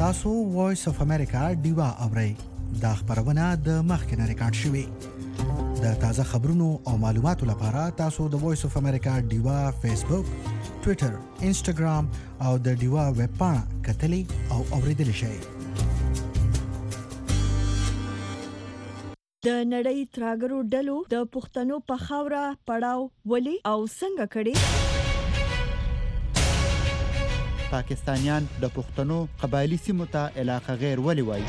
تاسو وایس اف امریکا ډیوا اورئ دا خبرونه د مخکنه ریکارډ شوې د تازه خبرونو او معلوماتو لپاره تاسو د وایس اف امریکا ډیوا فیسبوک ټوئیټر انسټاګرام او د ډیوا ویب پاڼه کتلی او اوریدلی شئ د نړۍ تراګرو ډلو د پښتنو په خاوره پړاو ولي او څنګه کړي پاکستانیان د پښتنو قبایلی سیمو ته علاقه غیر ولي وایي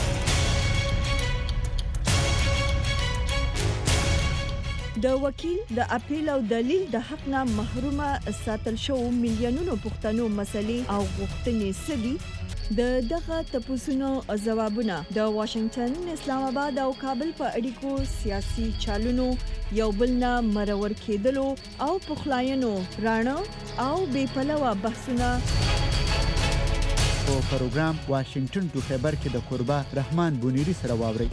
د وکیل د اپیل او دلیل د حق نه محرومه ساتل شو میلیونونو پښتنو مسلې او غوښتنې سدي د دغه تپوسونو جوابونه د واشنگټن اسلام آباد او کابل په اړیکو سیاسي چالونو یو بل نه مرور کېدلو او پخلاینو رانه او بې پلوه بحثونه په پروګرام واشنگټن ټو خبر کې د قربا رحمان بونیری سره واوري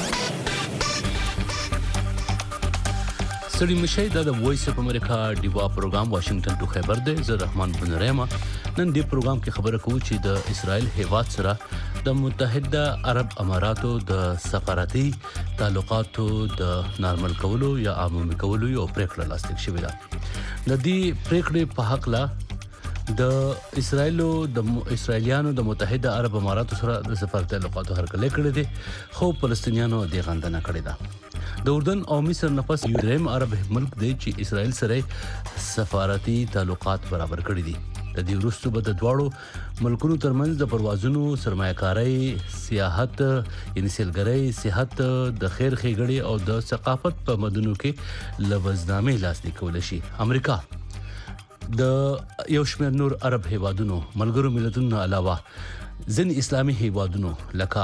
سړي مشي د وایس اف امریکا ډیوا پروګرام واشنگټن ټو خبر دی زه رحمان بونیری ما نن دې پروګرام کې خبره کوو چې د اسرائیل هیواد سره د متحده عرب اماراتو د سفارتي تعلقاتو د نارمل کولو یا عمومي کولو یو پریکړه لاسلیک شوې ده د دې پریکړې په حق لا د اسرائیلیانو د متحده عرب اماراتو سره د سفارتي تعلقاتو هرکلی کړی دي خو فلسطینیانو د غندنه کړې ده د اردن او مصر نفس یو دریم عرب ملک دی چې اسرائیل سره سفارتي تعلقات برابر کړی دي د دې وروسته به د دواړو ملکونو ترمنځ د پروازونو سرمایه‌کاري سیاحت یعنی سیلګرۍ صحت د خیر ښېګړې او د ثقافت په مدنو کې لوزنامې لاسلیک کول شي امریکا د یو شمېر نور عرب هیوادونو ملګرو ملتونو علاوه ځینې اسلامي هیوادونو لکه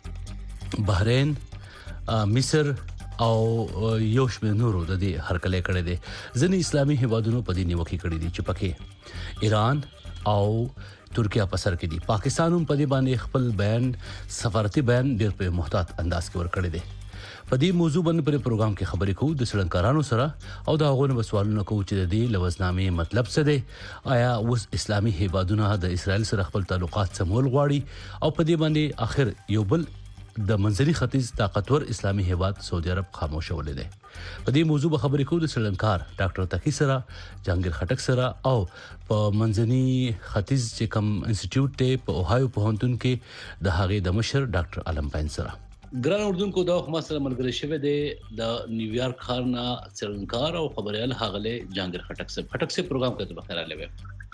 بحرین مصر او یو شمېر نورو د دې هرکلی کړی دی ځینې اسلامي هیوادونو په دې نیوکه کړې دي چې پکې ایران او ترکیه په سر کې دي پاکستان هم په دې باندې خپل بیان سفارتي بیان ډېر په محتاط انداز کې ورکړی دی په دې موضوع باندې په پروګرام کې خبرې کوو د سړنکارانو سره او د هغوی سوالونه کوو چې د دې لوزنامې مطلب څه دی آیا اوس اسلامي هیوادونه د اسرائیل سره خپل تعلقات سمول غواړي او په دې باندې اخر یو بل د منځني ختیځ طاقتور اسلامي هیواد سعودي عرب خاموش ولې دی په دې موضوع به خبرې کوو د سړنکار ډاکټر تقی سره جهانگیر خټک سره او په منځني ختیځ چې کوم انسټیټیوټ ته په اوهایو پوهنتون کې د هغې د مشر ډاکټر علم پاین سره ګران اردوونکو دا خو مسله ملګری شوی دی د نیویارک ښار نه سړنکار او خبريال هغله جهانگیر خټک سره پروګرام کې به خیر علي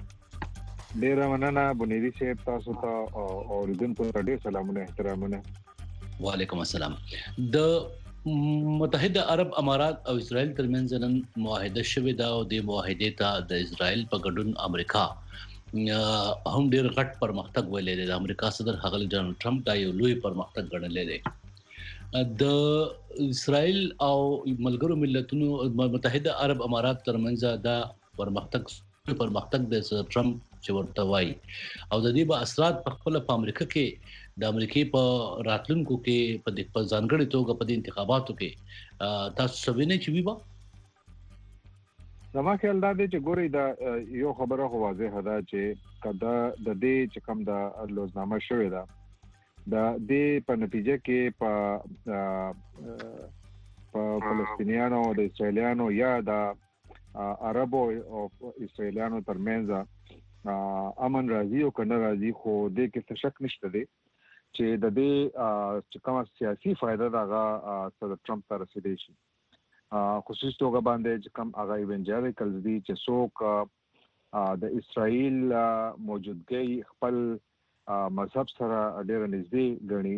ډیر مننه بنيري صاحب تاسو ته او اردوونکو ته ډیر سلامونه احترامونه وعلیکم السلام د متحده عرب امارات او اسرائیل ترمنځ نن معاهده شوې ده او د معاهدې ته د اسرائیل په ګډون امریکا هم ډیر غټ پرمختګ ویلې ده د امریکا صدر هغه ډونالد ټرمپ دا یو لوی پرمختګ ګڼلی دی د اسرائیل او ملګرو ملتونو متحده عرب امارات ترمنځ دا پرمختګ د ټرمپ چې ورته وایي او د دې به اثرات په خپل په امریکا کې د امریکای په راتلونکو کې په ځانګړي توګه په انتخاباتو کې تاسو سوینه چې ویبا زما خیال دا دی چې ګوري دا یو خبره خو واضحه ده چې کدا د دې چې کوم د لوزنامه شوې ده د دې په نتیجه کې په فلسطینیانو او د اسرائیلیانو یا د عربو او اسرائیلیانو ترمنځ امن راځي او کنه راځي خو دې کې څه شک نشته دی چې د دې چې کوم سیاسي فائدہ دغه صدر ټرمپ ته رسیدي شي خصوصي توګه باندې چې کوم هغه ایونجریکلز دي چې څوک د اسرائیل موجودګي خپل مذهب سره ډېر نږدې ګڼي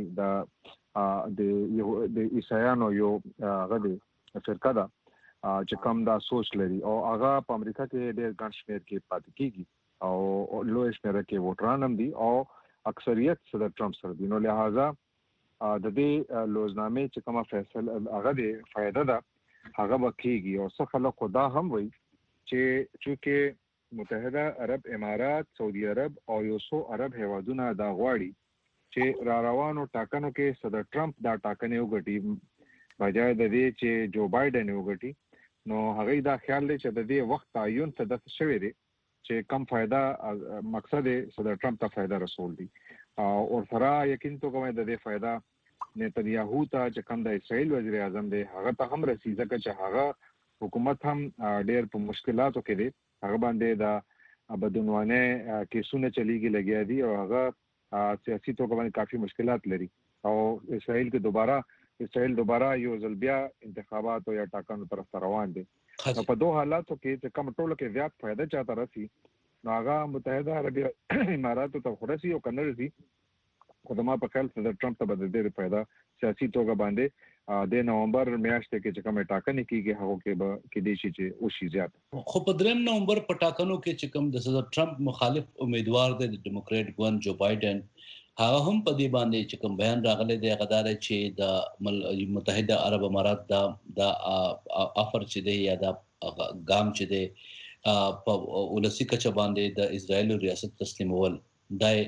د عیسایانو یو غدي فرقه ده چې کوم دا سوچ لري او هغه په امریکا کې ډېر ګڼ شمېر کې پاتې کیږي او لوی شمېر کې ووټران هم دي او اکثریت صدر ټرمپ سره دي نو لہذا د دې لوزنامې چې کومه فیصله هغه دی فائدہ ده هغه وکیږي او څه خلک خدا هم وایي چې متحده عرب امارات سعودي عرب او یو څو عرب هیوادونه دا غواړي چې را روانو ټاکنو کې صدر ټرمپ دا ټاکنې وګټي بجای د دې چې جو بایدن وګټي نو هغه دا خیال لري چې د دې وخت تعین ته د شوی دی چې کم فائدہ مقصد صدر ټرمپ ته فائدہ رسول دي او سره یقین تو کومه د دې فائدہ نتنیاهو ته چې کوم د اسرائیل وزیر اعظم دی هغه ته هم رسیدګه چې هغه حکومت هم ډېر په مشکلاتو کې دی هغه باندې د بدعنوانه کیسونه چلیږي لګیا دي او هغه سیاسي توګه باندې کافي مشکلات لري او اسرائیل دوباره یو ځل بیا انتخابات او یا ټاکنو طرف ته روان دي په دوه حالاتو کې چې کوم ټولو کې زیات فائدہ چاته راسي نو هغه متحده عربی اماراتو ته خورسي او کنه راسي خدما په خیال صدر ټرمپ ته بده ډېر فائدہ سیاسي توګه باندې د نومبر میاشتې کې چې کومه ټاکنې کیږي هغه کې د شي چې او شي زیات خو په 3 نومبر په ټاکنو کې چې کوم د صدر ټرمپ مخالف امیدوار دی د ډیموکرات ګوند جو بایدن هغه هم په دې باندې چې کوم بیان راغلی دی غدار چې د متحده عرب امارات د افر چې دی یا د ګام چې دی په ولسی کچ باندې د اسرائیل ریاست تسلیمول دای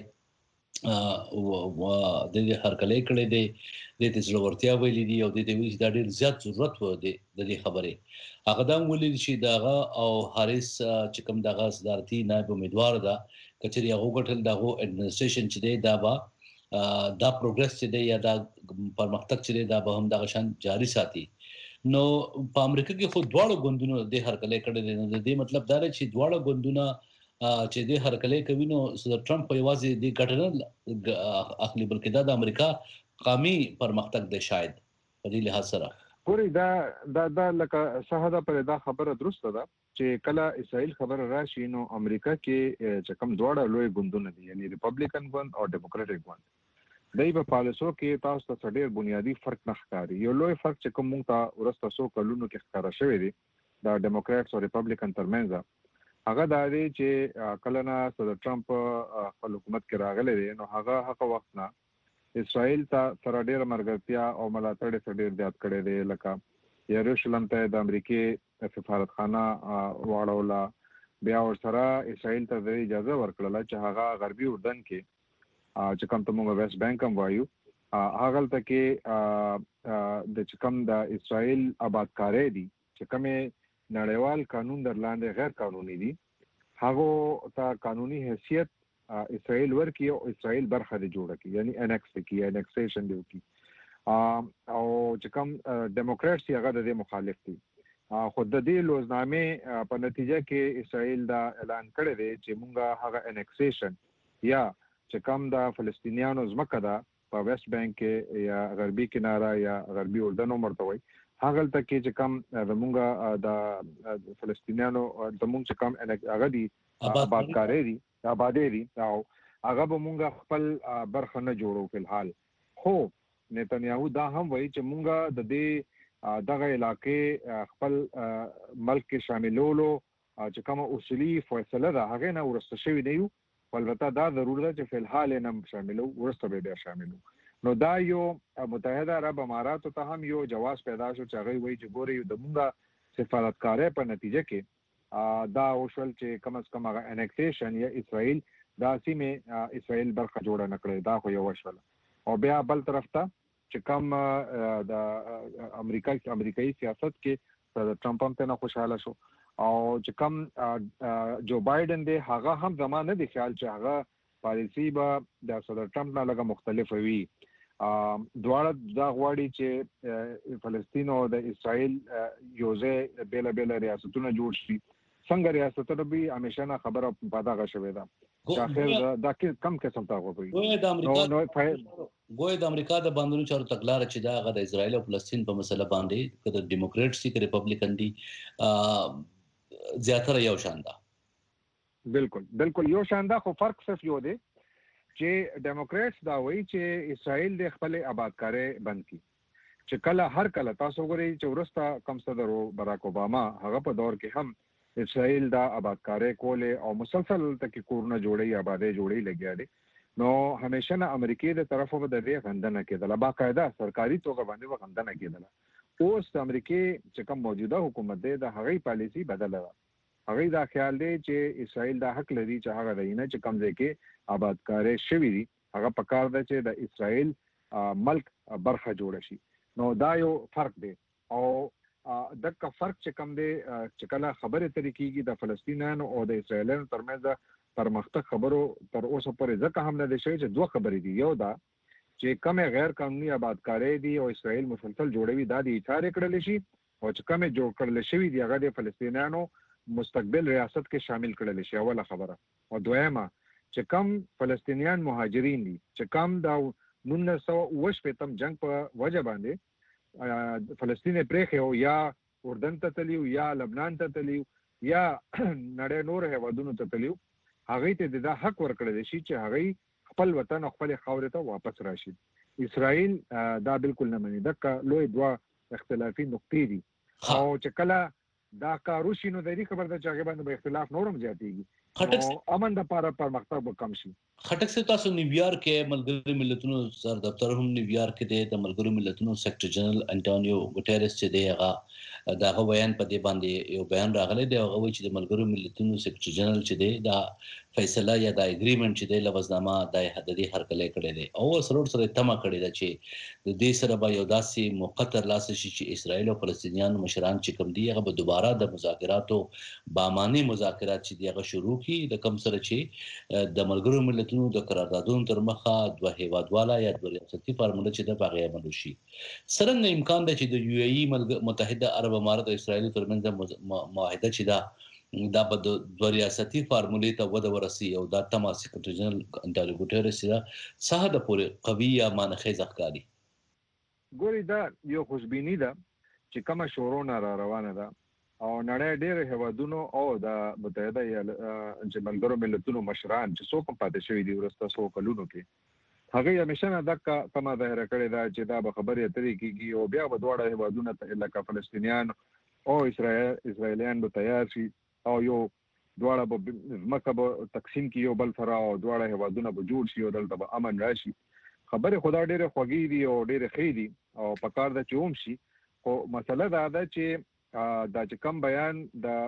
د دې هرکلی کړی دی د دې ضرورتیا ویلي دي او د دې ویل چې دا ډېر زیات ضرورت و دی د دې خبرې هغه دا ویلي چې داغه او هاریس چې کوم دغه صدارتي نائب امیدوار ده کچري هغه ګټل دغه اډمنستریشن چې دی دا پروګرس چې دی یا دا پرمختګ چې دی دا به هم دغه شان جاری ساتي نو په امریکا کې خو دواړو ګوندونو د هرکلی کړی دی نو د دې مطلب دا دی چې دواړو ګوندونه چې د هرکلی کوي نو صدر ټرمپ په یوازې د ګټنه اخلي بلکې د امریکا قومي پرمختګ دی شاید په دې لحاظ سره ګوري دا لکه شاهده پر دا خبره درسته ده چې کله اسرائیل خبره راشي نو امریکا کې چې کوم دواړه لوی ګوندونه دي یعنی ریپبلیکن ګوند او ډیموکراټک ګوند دای په پالیسو کې تاسو ته ډېر بنیادی فرق نه ښکاري یو لوی فرق چې کوم مونږ ته ورسته سو کلونو کې ښکارا شوی دی د ډیموکراټس او ریپبلیکن ترمنځ هغه دا دی چې کله نه صدر ټرمپ خپل حکومت کې راغلی دی نو هغه وخت نه اسرائیل ته سره ډېر مرګرتیا او ملاتړ یې ډېر زیات کړی دی لکه یروشلم ته د امریکای سفارتخانه واړوله بیا ورسره اسرائیل ته د اجازه ورکړله چې هغه غربي اردن کې چې کوم ته موږ ویسټ بانک هم وایو هغه ته کې د کوم د اسرائیل آبادکاري دي چې کومه نړیوال قانون در لاندې غیر قانوني دي هغه ته قانوني حیثیت اسرائیل ورکی او اسرائیل برخه دی جوړه کی یعنی انیکسیشن دی کی او چې کوم ډیموکرټس هغه د مخالف دي خود د دې لوزنامه په نتیجه کې اسرائیل دا اعلان کړی دی چې مونږه هغه انیکسیشن یا چې کوم د فلسطینیانو ځمکه ده په ویسټ بانک کې یا غربي کناره یا غربي اردن مرته وي هغه ته کې چې کوم زمونږه د فلسطینیانو زمونږ چې کوم هغه دي آبادکاري دي آبادی دي او هغه به مونږ خپل برخه نه جوړو په الحال خو نتنیاهو دا هم وایي چې مونږ د دې دغه علاقې خپل ملک کې شاملولو چې کوم اصولي فیصله ده هغه نه ورسته شوی نه یو البته دا ضروري ده چې په الحال نه شاملو ورسته به بیا شاملو نو دا یو متحده عرب امارات ته هم یو جواز پیدا شو چې هغه وایي چې ګوري د مونږه سفارتکارۍ په نتیجه کې دا وشول چې کم از کم هغه انیکسیشن یا اسرائیل دا سیمه اسرائیل برخه جوړه نکړي دا خو یو وشول او بیا بل طرف ته چې کوم د امریکایي سیاست کې د ټرمپ هم ته خوشاله شو او چې کوم جو بایدن دی هغه هم زمانه دی خیال چې هغه پالیسی به د صدر ټرمپ نه لږه مختلف وي دواړه دا غواړي چې فلسطین او د اسرائیل یوځای بیل ریاستونه جوړ شي څنګه ریاستونه به همیشه نه خبره پاده غشوي دا چې اخر دا کم قسم تا غوي ګویا د امریکا د باندې چارو تګلار چې دا غد اسرائیل او فلسطین په مسله باندې کله ډیموکراټ سي کې ریپبلیکن دي زیاتره یو شان ده بالکل یو شان ده خو فرق صرف یو دی چې ډیموکراټس دا وایي چې اسرائیل د خپل آبادکاري بند کړي چې هر کله تاسو غواړئ چې ورسته کم صدر براک اوباما هغه په دور کې هم اسرائیل دا آبادکاري کوله او مسلسل تک کورونه جوړي آبادی جوړي لګیا دي نو همیشه نه امریکای د طرفه به د دې غندنه کېدله باقاعده سرکاري توګه باندې غندنه کېدله اوس د امریکای چې کوم موجوده حکومت دی د هغې پالیسی بدله ده هغه دا خیال دی چې اسرائیل دا حق لري چې هغه دینه چې کم ځای کې آبادکاري شوی دي هغه پکار ده چې د اسرائیل ملک برخه جوړ شي نو دا یو فرق دی او دغه فرق چې کم دی چې کله خبره طریقېږي د فلسطینیانو او د اسرائیلانو ترمنځ پرمختګ خبرو تر اوسه پورې ځکه هم نه دي شوی چې دوه خبرې دي. یو دا چې کومه غیر قانوني آبادکاري دي او اسرائیل مسلسل جوړوي دا د اثاره کړل شي او چې کومه جوړ کړل شوی دی هغه د فلسطینیانو مستقبل ریاست کې شامل کړل شي. اوله خبره. او دویمه چې کوم فلسطینیان مهاجرین دي چې کوم دا 1928 جنگ په وجه باندې فلسطین پرېخو یا اردن ته تلیو یا لبنان ته تلیو یا نړۍ نور هیوادونو ته تلیو هغه ته د حق ورکړل شي چې هغه خپل وطن خپل خاور ته واپس راشي. اسرائیل دا بالکل نه مني. دا لوی دوا اختلافي نقطې دي او چې کله دا کارو شي نو د دې خبر ده چې هغه باندې اختلاف نورم زیاتېږي او امن د لپاره پرمختګ به کم شي. خټک سے تاسو نیویارک کې ملګرو ملتونو سر دفتر هم نیویارک کې د ملګرو ملتونو سیکریټری جنرال انټونیو ګوټيرس چې دی هغه دا بیان په دې باندې یو بیان راغلی دی هغه وایي چې د ملګرو ملتونو سیکریټری جنرال چې دی دا فیصله یا دا اګریمنت چې دی لوزنامه د حددي هرکلی کړی دی او سره تمه کړی ده چې د دې سره به یو داسې مقتر لاس شي چې اسرائیل او فلسطینیان مشران چې کوم دي هغه به دوباره د مذاکراتو بامانه مذاکرات چې دی هغه شروع کی د کوم سره چې د ملګرو ملتونو د قراردادونو تر مخه دوه هیوادواله یا دوه ریاستي فارموله چې د باغې عمل شي. څرنګه امکان دی چې د یو ای متحده عرب امارات او اسرائیل ترمنځ معاهده چې دا به د دوه ریاستي فارمولې ته وده ورسي او دا تمه سیکریټری جنرال انټونیو ګوټيرس دا څه د پورې قوي یا مانخیزه ښکاري. ګوري دا یو خوشبینی ده چې کومه شورونه را روانه ده او نړۍ ډېر هیوادونو او د متحده چې ملګرو ملتونو مشران چې څوک پاتې شوی دي ورسته 100 کلونو کې هغه همیشه نه د کومه ظاهر کړی دا چې دا به خبرې اترې کیږي او بیا به دواړه هیوادونو ته لکه فلسطینیان او اسرائیلیان به تیار شي او یو دواړه به ځمکه به تقسیم کی یو بل سره او دواړه هیوادونه به جوړ شي او دلته به امن راشي. خبره خدا ډېر خوږی دي او ډېر ښې دي او پکار د چوم شي خو مسله دا ده چې دا چې کوم بیان د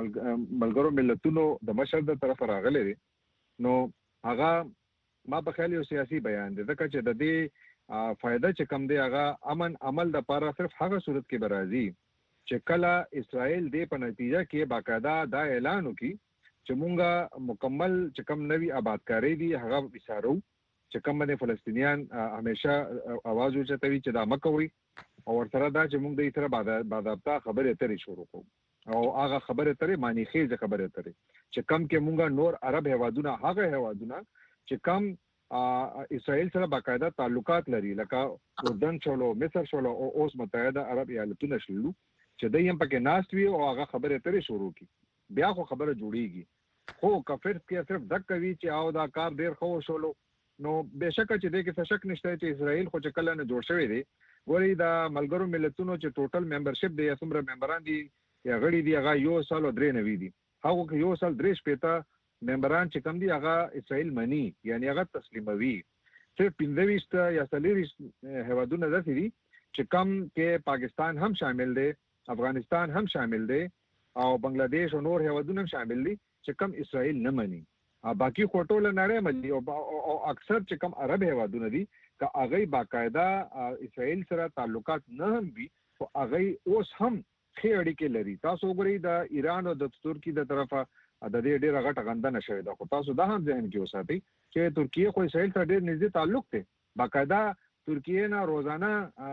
ملګرو ملتونو د مشر د طرف راغلی دی نو هغه ما په خیال یو سیاسي بیان دی ځکه چې د دې فائدہ چې کوم دی هغه امن عمل د لپاره صرف هغه صورت کې برازي چې کله اسرائیل دې په نتیجه کې باقاعده دا اعلان وکړي چې مونږه مکمل چې کوم نوی آبادکاری دی هغه وسارو چې کوم باندې فلسطینیان همیشه आवाज اوچتوي چې دا مکوي او ورسره دا چې موږ د ایتره باضابطه خبرې اترې شروع کوو او هغه خبرې اترې معنی خیزه خبرې اترې چې کم کې موږ نور عرب هیوادونه هغه هیوادونه چې کم اسرائیل سره باقاعده تعلقات لري لکه اردن شولو مصر شولو او اوس متحده عرب ایالتونه شلو چې دوی هم پکې ناست وي او هغه خبرې اترې شروع کی بیا خو خبره جوړیږي خو کفر کې صرف دک کوي چې او دا کار ډیر خو شولو نو بهشکه چې دې کې شک نشته چې اسرائیل خو چې کله نه جوړ شوی دی ورې دا ملګرو ملتونو چې ټوټل ممبرشپ دی څومره ممبران دي یا غړي دي هغه یو سال او درې نوي دي هغه یو سال درې شپته ممبران چې کم دي هغه اسرائیل مني یعنی هغه تسلیموي صرف 15 یا 30 هیوادونه دي چې کم کې پاکستان هم شامل دی افغانستان هم شامل دی او بنگلاديش او نور هیوادونه هم شامل دي چې کم اسرائیل نه مني باقي خټول نړۍ ملي او اکثر چې کم عرب هیوادونه دي که هغه باقاعده اسرائیل سره تعلقات نه هم وي او هغه اوس هم ښه اړیکې لري. تاسو وګورئ د ایران او د ترکیې د طرفه د دې ډېر غټه غندنه شوې ده خو تاسو دا هم ذهن کې وساتئ چې ترکیه خو اسرائیل سره ډېر نږدې تعلق دی باقاعده ترکیه نه روزانه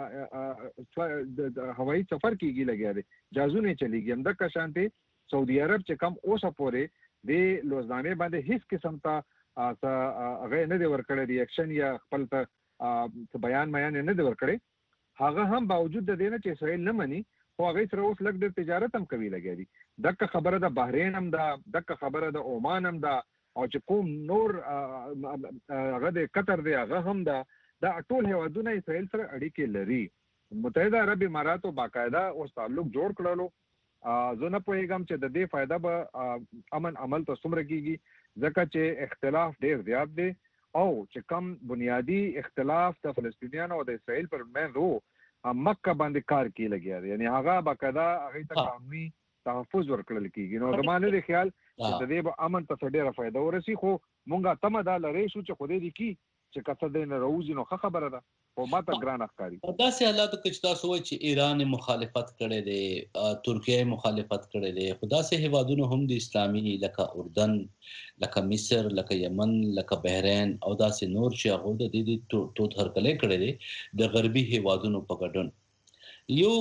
هوایي سفر کیږي لګیا دی جازونه چلیږي هم د کشانته سعودي عرب چې کم اوسه پورې د لوزنامې باندې هیڅ قسم ته هغه نه دی ورکړی ریاکشن یا خپل ته بیان نه دی ورکړی هغه هم باوجود د دې نه چې اسرائیل نه مني خو هغه سره اوس لږ د تجارت هم کوي لګیا دي دغه خبره د بحرین هم ده دغه خبره د عمان هم ده او چې کوم نور هغه د قطر دی هغه هم ده دا ټول هیوادونه اسرائیل سره اړیکې لري. متحده عرب امارات باقاعده اوس تعلق جوړ کړلو زه نه پوهیږم چې د دې فائدہ به امن عمل ته څومره کیږي ځکه چې اختلاف ډیر زیات دی او چې کم بنیادی اختلاف د فلسطینیانو او د اسرائیل پر منځ وو مکه باندې کار کې لګیا دی یعنی هغه باقاعده هغه ته قانوني تحفظ ورکړل کیږي نو زمانه د خیال چې د دې به امن ته ډیره فائدہ ورسي خو مونږه تمه دا لري شو چې خو دې کی چې کڅ دې نه روزي نو خبره ده او ماته ګران ښکاري. دا سه حالات کې چې تاسو وایي چې ایران مخالفت کړي دي، ترکیه مخالفت کړي دي، خدا سه هیوادونو هم د اسلامي لکه اردن، لکه مصر، لکه یمن، لکه بحرین او دا سه نور چې هغه د دې توت هرکلې کړي دي د غربي هیوادونو په ګډون. یو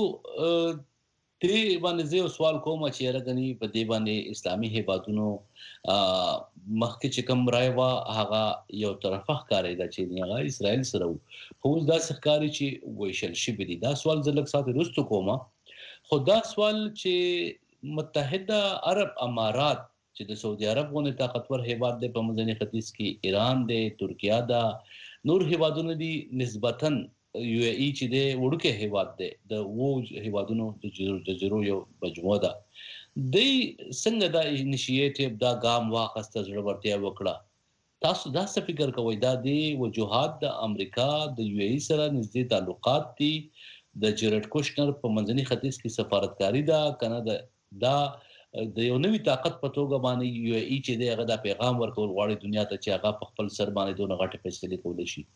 دې باندې زه سوال کوم چې راغني په دې باندې اسلامي هیوادونو مخکې چې کوم راي وا هغه یو طرفه ښکاري دا چې هغه اسرائیل سره خو دا ښکاري چې ویشل شي بدی. دا سوال زلک ساتي رستو کومه، خو دا سوال چې متحده عرب امارات چې د سعودي عرب غونې طاقتور هیواد دی په منځني ختیځ کې، ایران دی، ترکیه دا نور هیوادونه دي نسبتاً یو ای چې دی وړوکی هیواد دی د وو هیوادونو د جزیرو یو مجموعه ده. دی څنګه دا انیشیټیو دا ګام واخسته زړورتیا وکړه؟ تاسو دا څه فکر کوئ؟ دا دی وجوهات د امریکا د یو ای سره نږدې تعلقات دي، د جیرډ کوشنر په منځني ختیځ کې سفارتکاری ده کنه دا د یو نوې طاقت په توګه باندې یو ای چې دی هغه د پیغام ورکول غواړي دنیا ته چې هغه په خپل سر باندې دونه غټه فیصله کولی شي.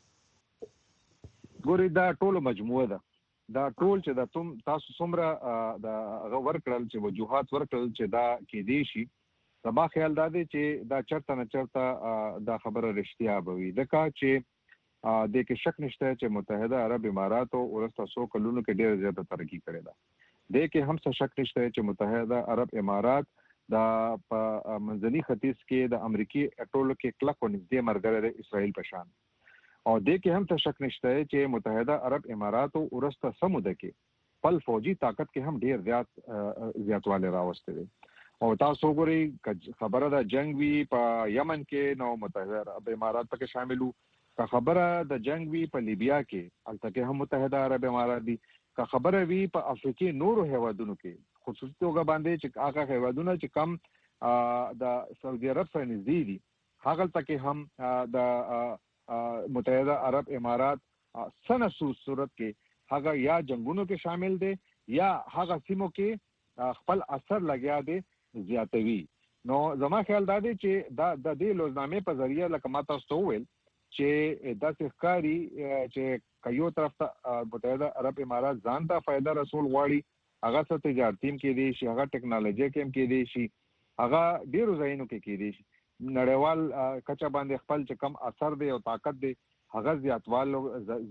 ګوري دا ټول مجموعه ده، دا ټول چې د تاسو څومره د ورکړل چې وجوهات ورکړل چې دا کې دی شي، زما خیال دا دی چې دا چرته نه چرته دا خبره رښتیا به وي. ځکه چې د کې شک نشته چې متحده عرب امارات او ورسته 100 کلونو کې ډېر زیاته ترقی کړې ده. د کې هم څه شک نشته چې متحده عرب امارات دا په منځني ختیځ کې د امریکای ټولو کې کلک او نږدې مرګره اسرائیل په شان، او د کې هم څه شک نشته چې متحده عرب امارات او ورسته سمود کې پل فوجي طاقت کې هم ډېر زیاتواله راوسته دي. او تاسو ګورئ خبره د جنگ وی په یمن کې نو متحده عرب امارات پکې شاملو، که خبره د جنگ وی په لیبیا کې البته هم متحده عرب امارات دي، که خبره وی په افریقي نورو هیوادونو کې خصوصي توګه باندې چې هغه هیوادونه چې کم د سعودي عرب سره نږدې دي هغه تکي هم د متحده عرب امارات سنسو صورت کې هغه یا جنگونو کې شامل دي یا هغه سیمو کې خپل اثر لګیا دي زیاتوي. نو زما خیال دا دی چې دا د دې لوزنامې په ذریعہ لکه ما تاسو ویل چې دا ښکاری چې کيو طرف ته متحده عرب امارات ځان ته فائدہ رسول غواړي، هغه څه تجارتي کې دي شي، هغه ټیکنالوژي کې دي شي، هغه ډیرو ځایونو کې دي شي، نړیوال کچا باندې خپل چې کم اثر دی او طاقت دی هغه زیاتولو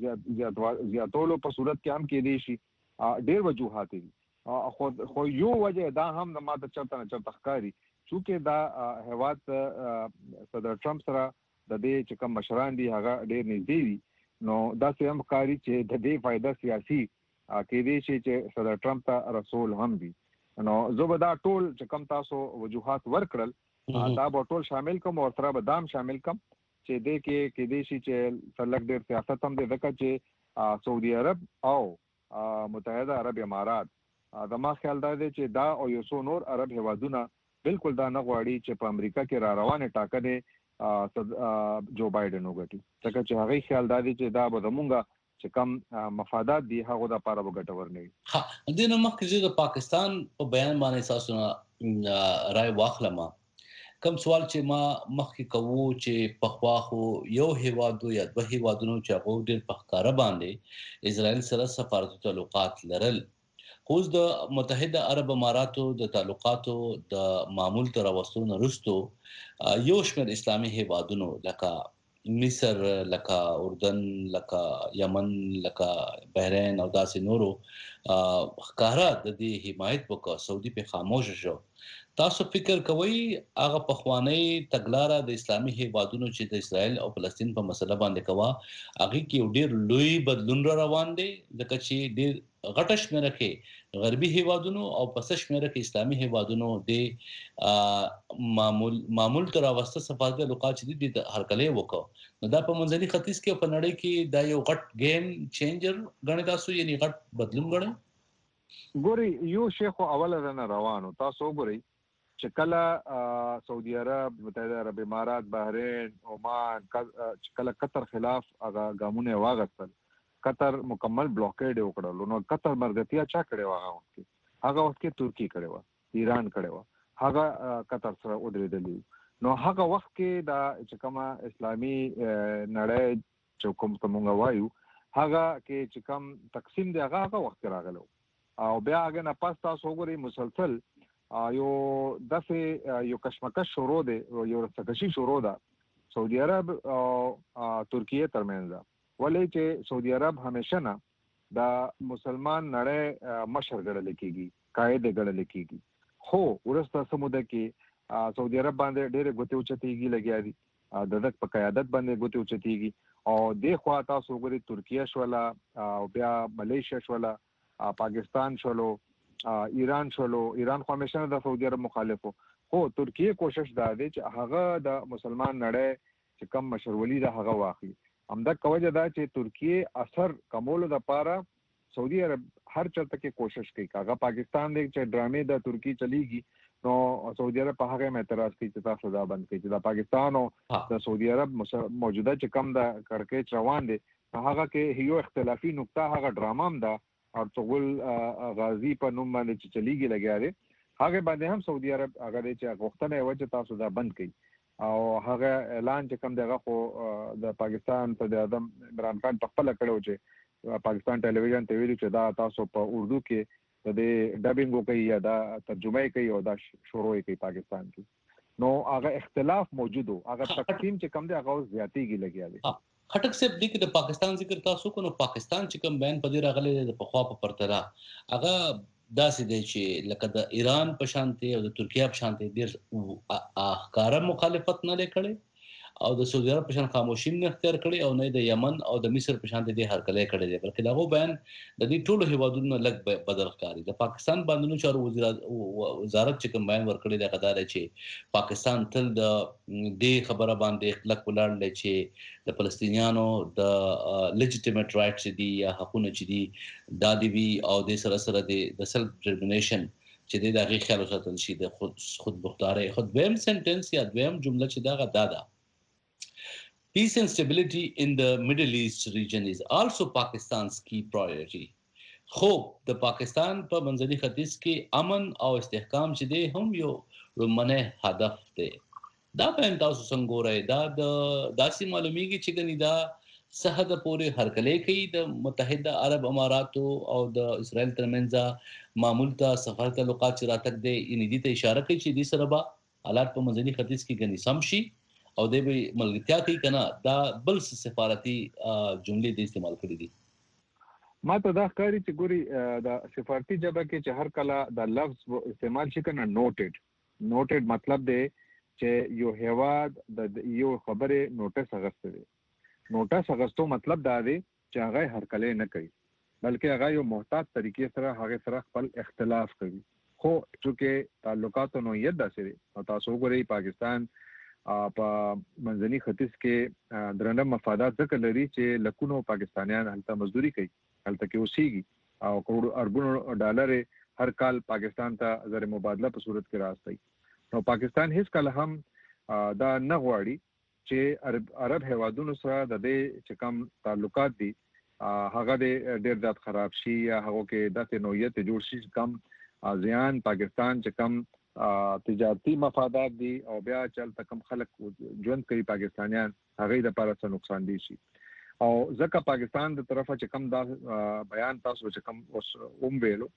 په صورت کې هم کې دي شي. ډیر وجوهات دي خو یو وجه دا هم د ماته چرته نه چرته ښکاری چې دا هیواد صدر ټرمپ سره د دې چې کم مشران دي هغه ډیر نږدې دي. نو دا څه هم ښکاری چې د دې فائدہ سیاسي کې دي چې صدر ټرمپ ته رسول هم دي. نو زه به دا ټول چې کم تاسو وجوهات ورکړل دا به ټول شامل کوم او تر به دام شامل کوم چې د کې دې شي چې سلک ډېر سیاست هم د ځکه چې سعودي عرب او متحده عرب امارات د ما خیال دا دی چې دا او یو څو نور عرب هیوادونه بالکل دا نه غواړي چې په امریکا کې را روانه ټاکنې جو بایدن وګټي، ځکه چې هغه خیال دا دی چې دا به زمونږ چې کم مفادات دي هغه د پاره وګټور نه وي. ها د نو مخکې د پاکستان په بیان باندې اساسونه رائے واخلم. کم سوال چې ما مخکې کوو چې پخوا خو یو هیواد یا دوه هیوادونو چې هغه ډېر په ښکاره باندې اسرائیل سره سفارتي تعلقات لرل، خو د متحده عرب اماراتو د تعلقاتو د معمول تر راوستو نه وروسته یو شمېر اسلامي هیوادونو لکه مصر، لکه اردن، لکه یمن، لکه بحرین او داسې نورو ښکاره د دې حمایت وکړه، سعودي په خاموش شو. تاسو فکر کوئ هغه پخوانی تګلاره د اسلامي هیوادونو چې د اسرائیل او فلسطین په مسله باندې کوا هغه کې ډېر لوی بدلون را روان دی، ځکه چې ډېر غټه شمېره کې غربي هیوادونو او پس شمېره کې اسلامي هیوادونو د معمول تر راوسته سفارتي تعلقات چې دي د هرکلې وکړو. نو دا په منځني ختیځ کې په نړۍ کې دا یو غټ گیم چینجر غني تاسو یعنی غټ بدلون غني. ګوري یو شیخ اوله نه روانو تاسو ګوري چې کله سعودي عرب، متحده عرب امارات، بحرین، عمان، کله قطر خلاف هغه ګامونه واغستل، قطر مکمل بلوکیډ وکړل. نو قطر مرګتیا چا کړي هغه وخت کې ترکی کړي و، ایران کړي و، هغه قطر سره ودرېدلی. نو هغه وخت کې دا چې کومه اسلامي نړۍ چې کوم څنګه وایو هغه کې چې کم تقسیم دی هغه وخت راغلو او بیا هغه نه پاس تاسو وګورئ مسلسل یو دغه یو کشمکش شروع دی یو رسکشي شروع ده سعودي عرب او ترکیه ترمنځ ولې چې سعودي عرب همیشه نه د مسلمان نړۍ مشر ګڼل کېږي قائد ګڼل کېږي خو ورسته سموده کې سعودي عرب باندې ډېر غوته اوچتيږي لګیا دي د دغه په قیادت باندې غوته اوچتيږي او د خوا تاسو وګورئ ترکیه شولا او بیا ملیشیا شولا پاکستان شولو ایران شولو ایران خو همیشه د سعودي عرب مخالفو خو ترکیه کوشش دا دی چې هغه د مسلمان نړۍ چې کم مشرولي ده هغه واخلي همدا کوجه دا چې ترکیه اثر کمولو د پاره سعودي عرب هر چرته کې کوشش کوي هغه پاکستان دی چې ډرامې د ترکی چلیږي نو سعودي عرب په هغه اعتراض کوي چې تاسو دا بند کړئ چې د پاکستان او د سعودي عرب موجوده چې کم د کړکېچ روان دي هغه کې یو اختلافي نقطه هغه ډرامام ده ارطغرل غازی په نوم باندې چې چلیږي لګیا دي هغه باندې هم سعودي عرب هغه چې غوښتنه وجه تاسو دا بند کړئ او هغه اعلان چې کم دغه خو د پاکستان صدر اعظم عمران خان په خپل کړو چې پاکستان ټلویزیون ته ویلو چې دا تاسو په اردو کې د ډبینګ کوي یا دا ترجمه کوي او دا شروع کوي پاکستان کې نو هغه اختلاف موجود او هغه تقسیم چې کم دی هغه زیاتېږي لګیا دی خټک صاحب د پاکستان ذکر تاسو کو نو پاکستان چې کوم بیان پدې راغلي د پخوا په پرتله هغه داسې دی چې لکه د ایران په شانتي او د ترکیه په شانتي ډېر احکار مخالفت نه لکړي او د سعودي عرب په شان خاموشي نه اختیار کړي او نه د یمن او د مصر په شان دي هرکله کړي دي بلکې دغه بیان د دې ټولو هیوادونو لږ بدل ښکاري د پاکستان باندې چارو وزارت چې کوم بیان ورکړي د قدار چې پاکستان تل د دې خبره باندې خلک ولاړل چې د فلسطینیانو د لیجیټیمیټ رائټس دي یا حقوقونه چې دي د دې او د سره سره د سیلف ډیټرمینیشن چې د هغه خیال ساتل شي د خود مختاري خود ویم سنټنس یا دویم جمله چې دا غدا Peace and stability in the Middle East region is also Pakistan's key priority. خو د پاکستان په منځني ختیځ کې امن او استحکام چې دی هم یو لومړنی هدف دی دا په تاسو څنګه ګورئ دا د داسې معلومیږي چې ګنې دا سحد پورې هرکله کوي د متحده عرب اماراتو او د اسرائیل ترمنځ معمول ته سفر تعلقات چې راتګ دی ان دې ته اشاره کوي چې دې سره به حالات په منځني ختیځ کې ګنې سم شي او د ملګرتیا کوي کنه دا بل سفارتي جملې د استعمال کړې دي ما ته دا ښکاري چې ګوري د سفارتي ژبه کې چې هر کله د لفظ استعمال شي کنه نوټډ مطلب دی چې یو هیواد د یو خبره نوټس اغسته دی نوټس اغستو مطلب دا دی چې هغه هر کله نه کوي بلکې هغه یو محتاط طریقې سره هغه سره خپل اختلاف کوي خو چې تعلقات نو یاد داسې او تاسو ګورئ پاکستان په منځني ختیځ کې درنه مفادات ځکه لري چې لکونو پاکستانیان هلته مزدوري کوي هلته کې اوسېږي او کروڑ اربونو ډالر هر کال پاکستان ته زر مبادله په صورت کې راځي نو پاکستان هیڅ کله هم دا نه غواړي چې عرب هیوادونو سره د دې چې کم تعلقات دي هغه ډېر زیات خراب شي یا هغه کې داسې نوعیت جوړ شي کم ځان پاکستان چې کم تجارتی مفادات دي او بیا چل تکم خلک ژوند کوي پاکستانیان هغه د لپاره څه نقصان دي شي او ځکه پاکستان د طرفه چې کم دا بیان تاسو چې کم ویلو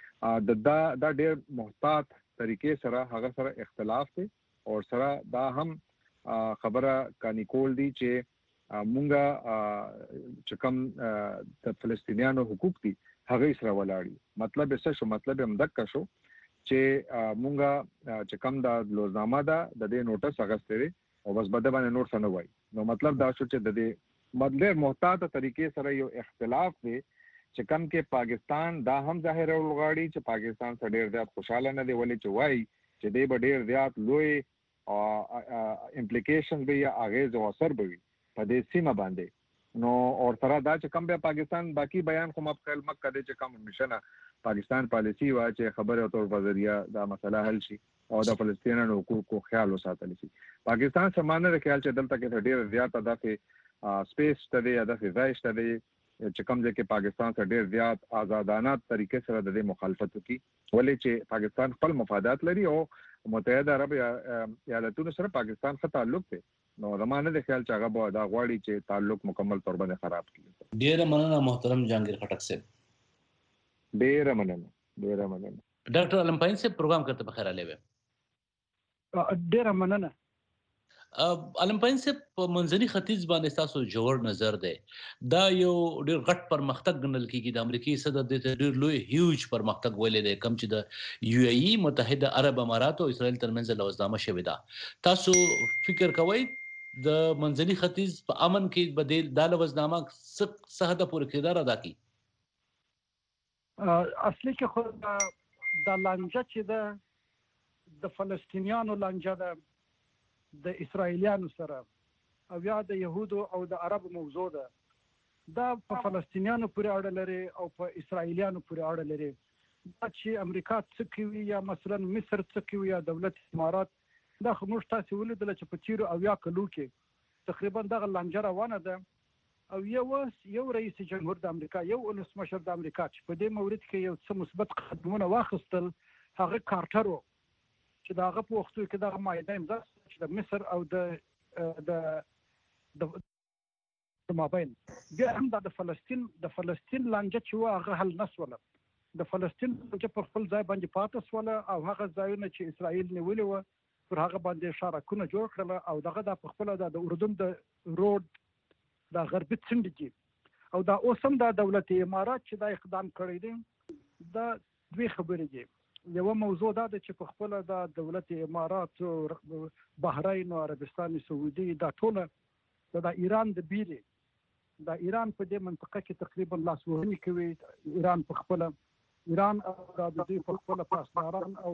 دا ډېر محتاط طریقې سره هغه سره اختلاف دي او سره دا هم خبره کانی کول دي چې مونږه چې کم د فلسطینیانو حقوق دي هغه سره ولاړی مطلب څه شو مطلب هم دک شو چې مونږه چې کم دا لوزنامه ده د دې نوټس اغستري او بس بده باندې نوټس نه وای نو مطلب دا شو چې د دې مطلب محتاط طریقې سره یو اختلاف دی چې کم کې پاکستان دا هم ظاهر ولغاړي چې پاکستان سره ډېر زیات خوشاله نه دی ولې چې وای چې دې به ډېر زیات لوی امپلیکیشن به یا اغیز او اثر به وي په دې سیمه باندې نو اور سره دا چې کم به پاکستان باقی بیان خو مخکل مکه دې چې کم مشنه پاکستان پالیسی وا چې خبره او تور ذریعہ دا مسله حل شي او د فلسطینیانو حقوقو خیال وساتل شي پاکستان سمانه خیال چې دلته کې ډېر زیات اضافه سپیس ته یا د فضای شته چې کوم ځکه پاکستان سره ډېر زیات آزادانه طریقې سره د مخالفت کوي ولې چې پاکستان خپل مفادات لري او متحده عرب ایالاتونو سره پاکستان څخه تعلق دی نو زمانه د خیال چې هغه به دا غواړي چې تعلق مکمل تور باندې خراب کړي. ډیر مننه محترم جهانگیر خټک صاحب. ډیر مننه. ډاکټر علم پاین صاحب پروګرام کرتے بخیر علی و ډیر مننه. علم پاین صاحب په منځني ختیځ باندې تاسو جوړ نظر دی. دا یو ډیر غټ پرمختګ ګڼل کیږي. د امریکای صدر د ډیر لوی هیوج پرمختګ ویلې دی کم چې د یو ای متحده عرب امارات او اسرائیل ترمنځ لوزنامه شوې ده. تاسو فکر کوئ د منځني ختیځ په امن کې بدیل دا لوزنامه څه حد پورې کردار ادا کوي؟ اصلي کې خو د لانجه چې د فلسطینیانو لانجه ده د اسرائیلیانو سره او یا د يهودو او د عربو موضوع ده. دا په فلسطینیانو پورې اړه لري او په اسرائیلیانو پورې اړه لري. دا چې امریکا څه کوي یا مثلا مصر څه کوي یا دولت امارات، دا خو موږ تاسو ولیدل چې په تیرو او یا کلو کې تقریبا دغه لانجه روانه ده. او یو رئیس جمهور د امریکا، یو ولسمشر د امریکا چې په دې مورد کې یو څه مثبت قدمونه واخیستل، هغه کارټر و چې دا هغه په وختو کې دغه معاهده امضا چې د مصر او د مابین بیا هم د فلسطین لانجه چې و هغه حل نسوله. د فلسطین لانجه پر خپل ځای باندې پاتې سوله او هغه ځایونه چې اسرائیل نیولي وو پر هغه باندې اشارکونه جوړ کړل او دغه د خپل د اردن د روډ د غربي څنډه کې او دا اوس هم د دولت امارات چې دا اقدام کړی دی. دا دوی خبرې دي. یو موضوع دا ده چې په خپل د دولت امارات او بحرین او عربستان سعودي دا ټول د ایران د بیري د ایران په دې منطقه کې تقریبا لاسوهنه کوي. ایران او د دوی په خپل پاسداران او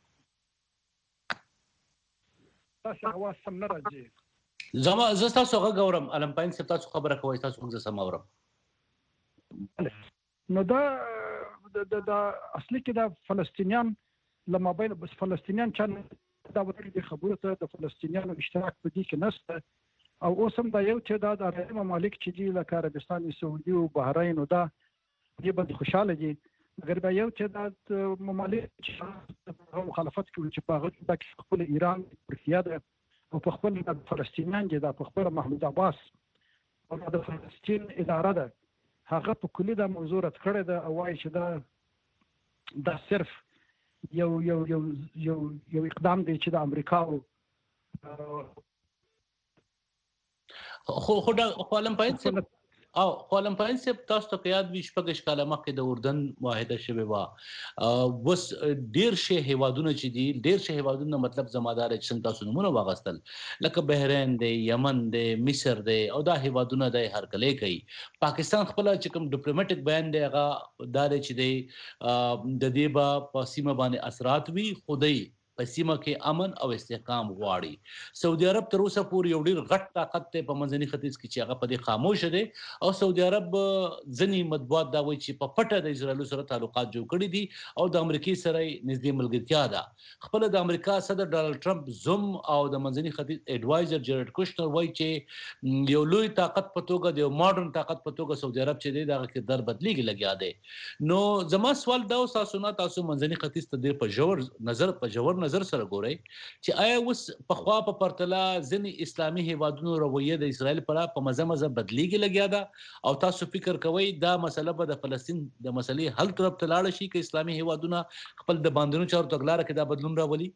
تاسو هوا سم نه راځي. زه تاسو غوړم علم پاین صاحب تاسو خبره کوي تاسو څنګه سم اورم. نو دا د اصلي کې د فلسطینیان لما بین بس فلسطینیان چې دا وړي د خبرو ته د فلسطینیانو اشتراک په دې کې نشته او اوس هم دا یو تعداد عربي ممالک چې دی لکه عربستان سعودي او بحرین او دا دې باندې خوشاله دي. مګر دا یو تعداد ممالک چې مخالفت کوي چې په هغه کې خپل ایران ترکیه ده او په خپل فلسطینیان دي، دا په خپل محمود عباس او د فلسطین اداره ده هغه په کلی دا موضوع رد کړی ده او وایي چې دا صرف یو اقدام دی چې د امریکا خو علم پاین صاحب علم پاین صاحب تاسو ته یاد وي شپږ کاله مخکې د اردن معاهده شوې وه. بس ډیر شي هیوادونه چې دي ډیر شي هیوادونه مطلب زمادار چې څنګه تاسو نمونه واغستل لکه بحرین دی، یمن دی، مصر دی او دا هیوادونه د هرکلی کوي. پاکستان خپل چې کوم ډیپلوماټیک بیان دی هغه دا دی چې دی د دې په سیمه باندې اثرات وي خدای په سیمه کې امن او استحکام غواړي. سعودي عرب تر اوسه پورې یو ډیر غټ طاقت ته په منځني ختیځ کې چې هغه په دې خاموش دي او سعودي عرب ځنی مطبوعات دا وایي چې په پټه د اسرائیل سره تعلقات جوړ کړي دي او د امریکای سره نږدې ملګرتیا ده. خپل د امریکا صدر ډانلډ ټرمپ زوم او د منځني ختیځ ایډوایزر جیرډ کوشنر وایي چې یو لوی طاقت په توګه د یو ماډرن طاقت په توګه سعودي عرب چې دی دا کردار بدلیږي لګیا دی. نو زما سوال دا تاسو منځني ختیځ ته ډیر په جوړ نظر سره ګورئ چې آیا اوس په خوا په پرتله ځینې اسلامي هیوادونو رویه د اسرائیل په مزه بدلیږي لګیا ده او تاسو فکر کوئ دا مسله به د فلسطین د مسلې حل طرف ته لاړ شي که اسلامي هیوادونه خپل د باندنو چارو تګلاره کې دا بدلون راولي؟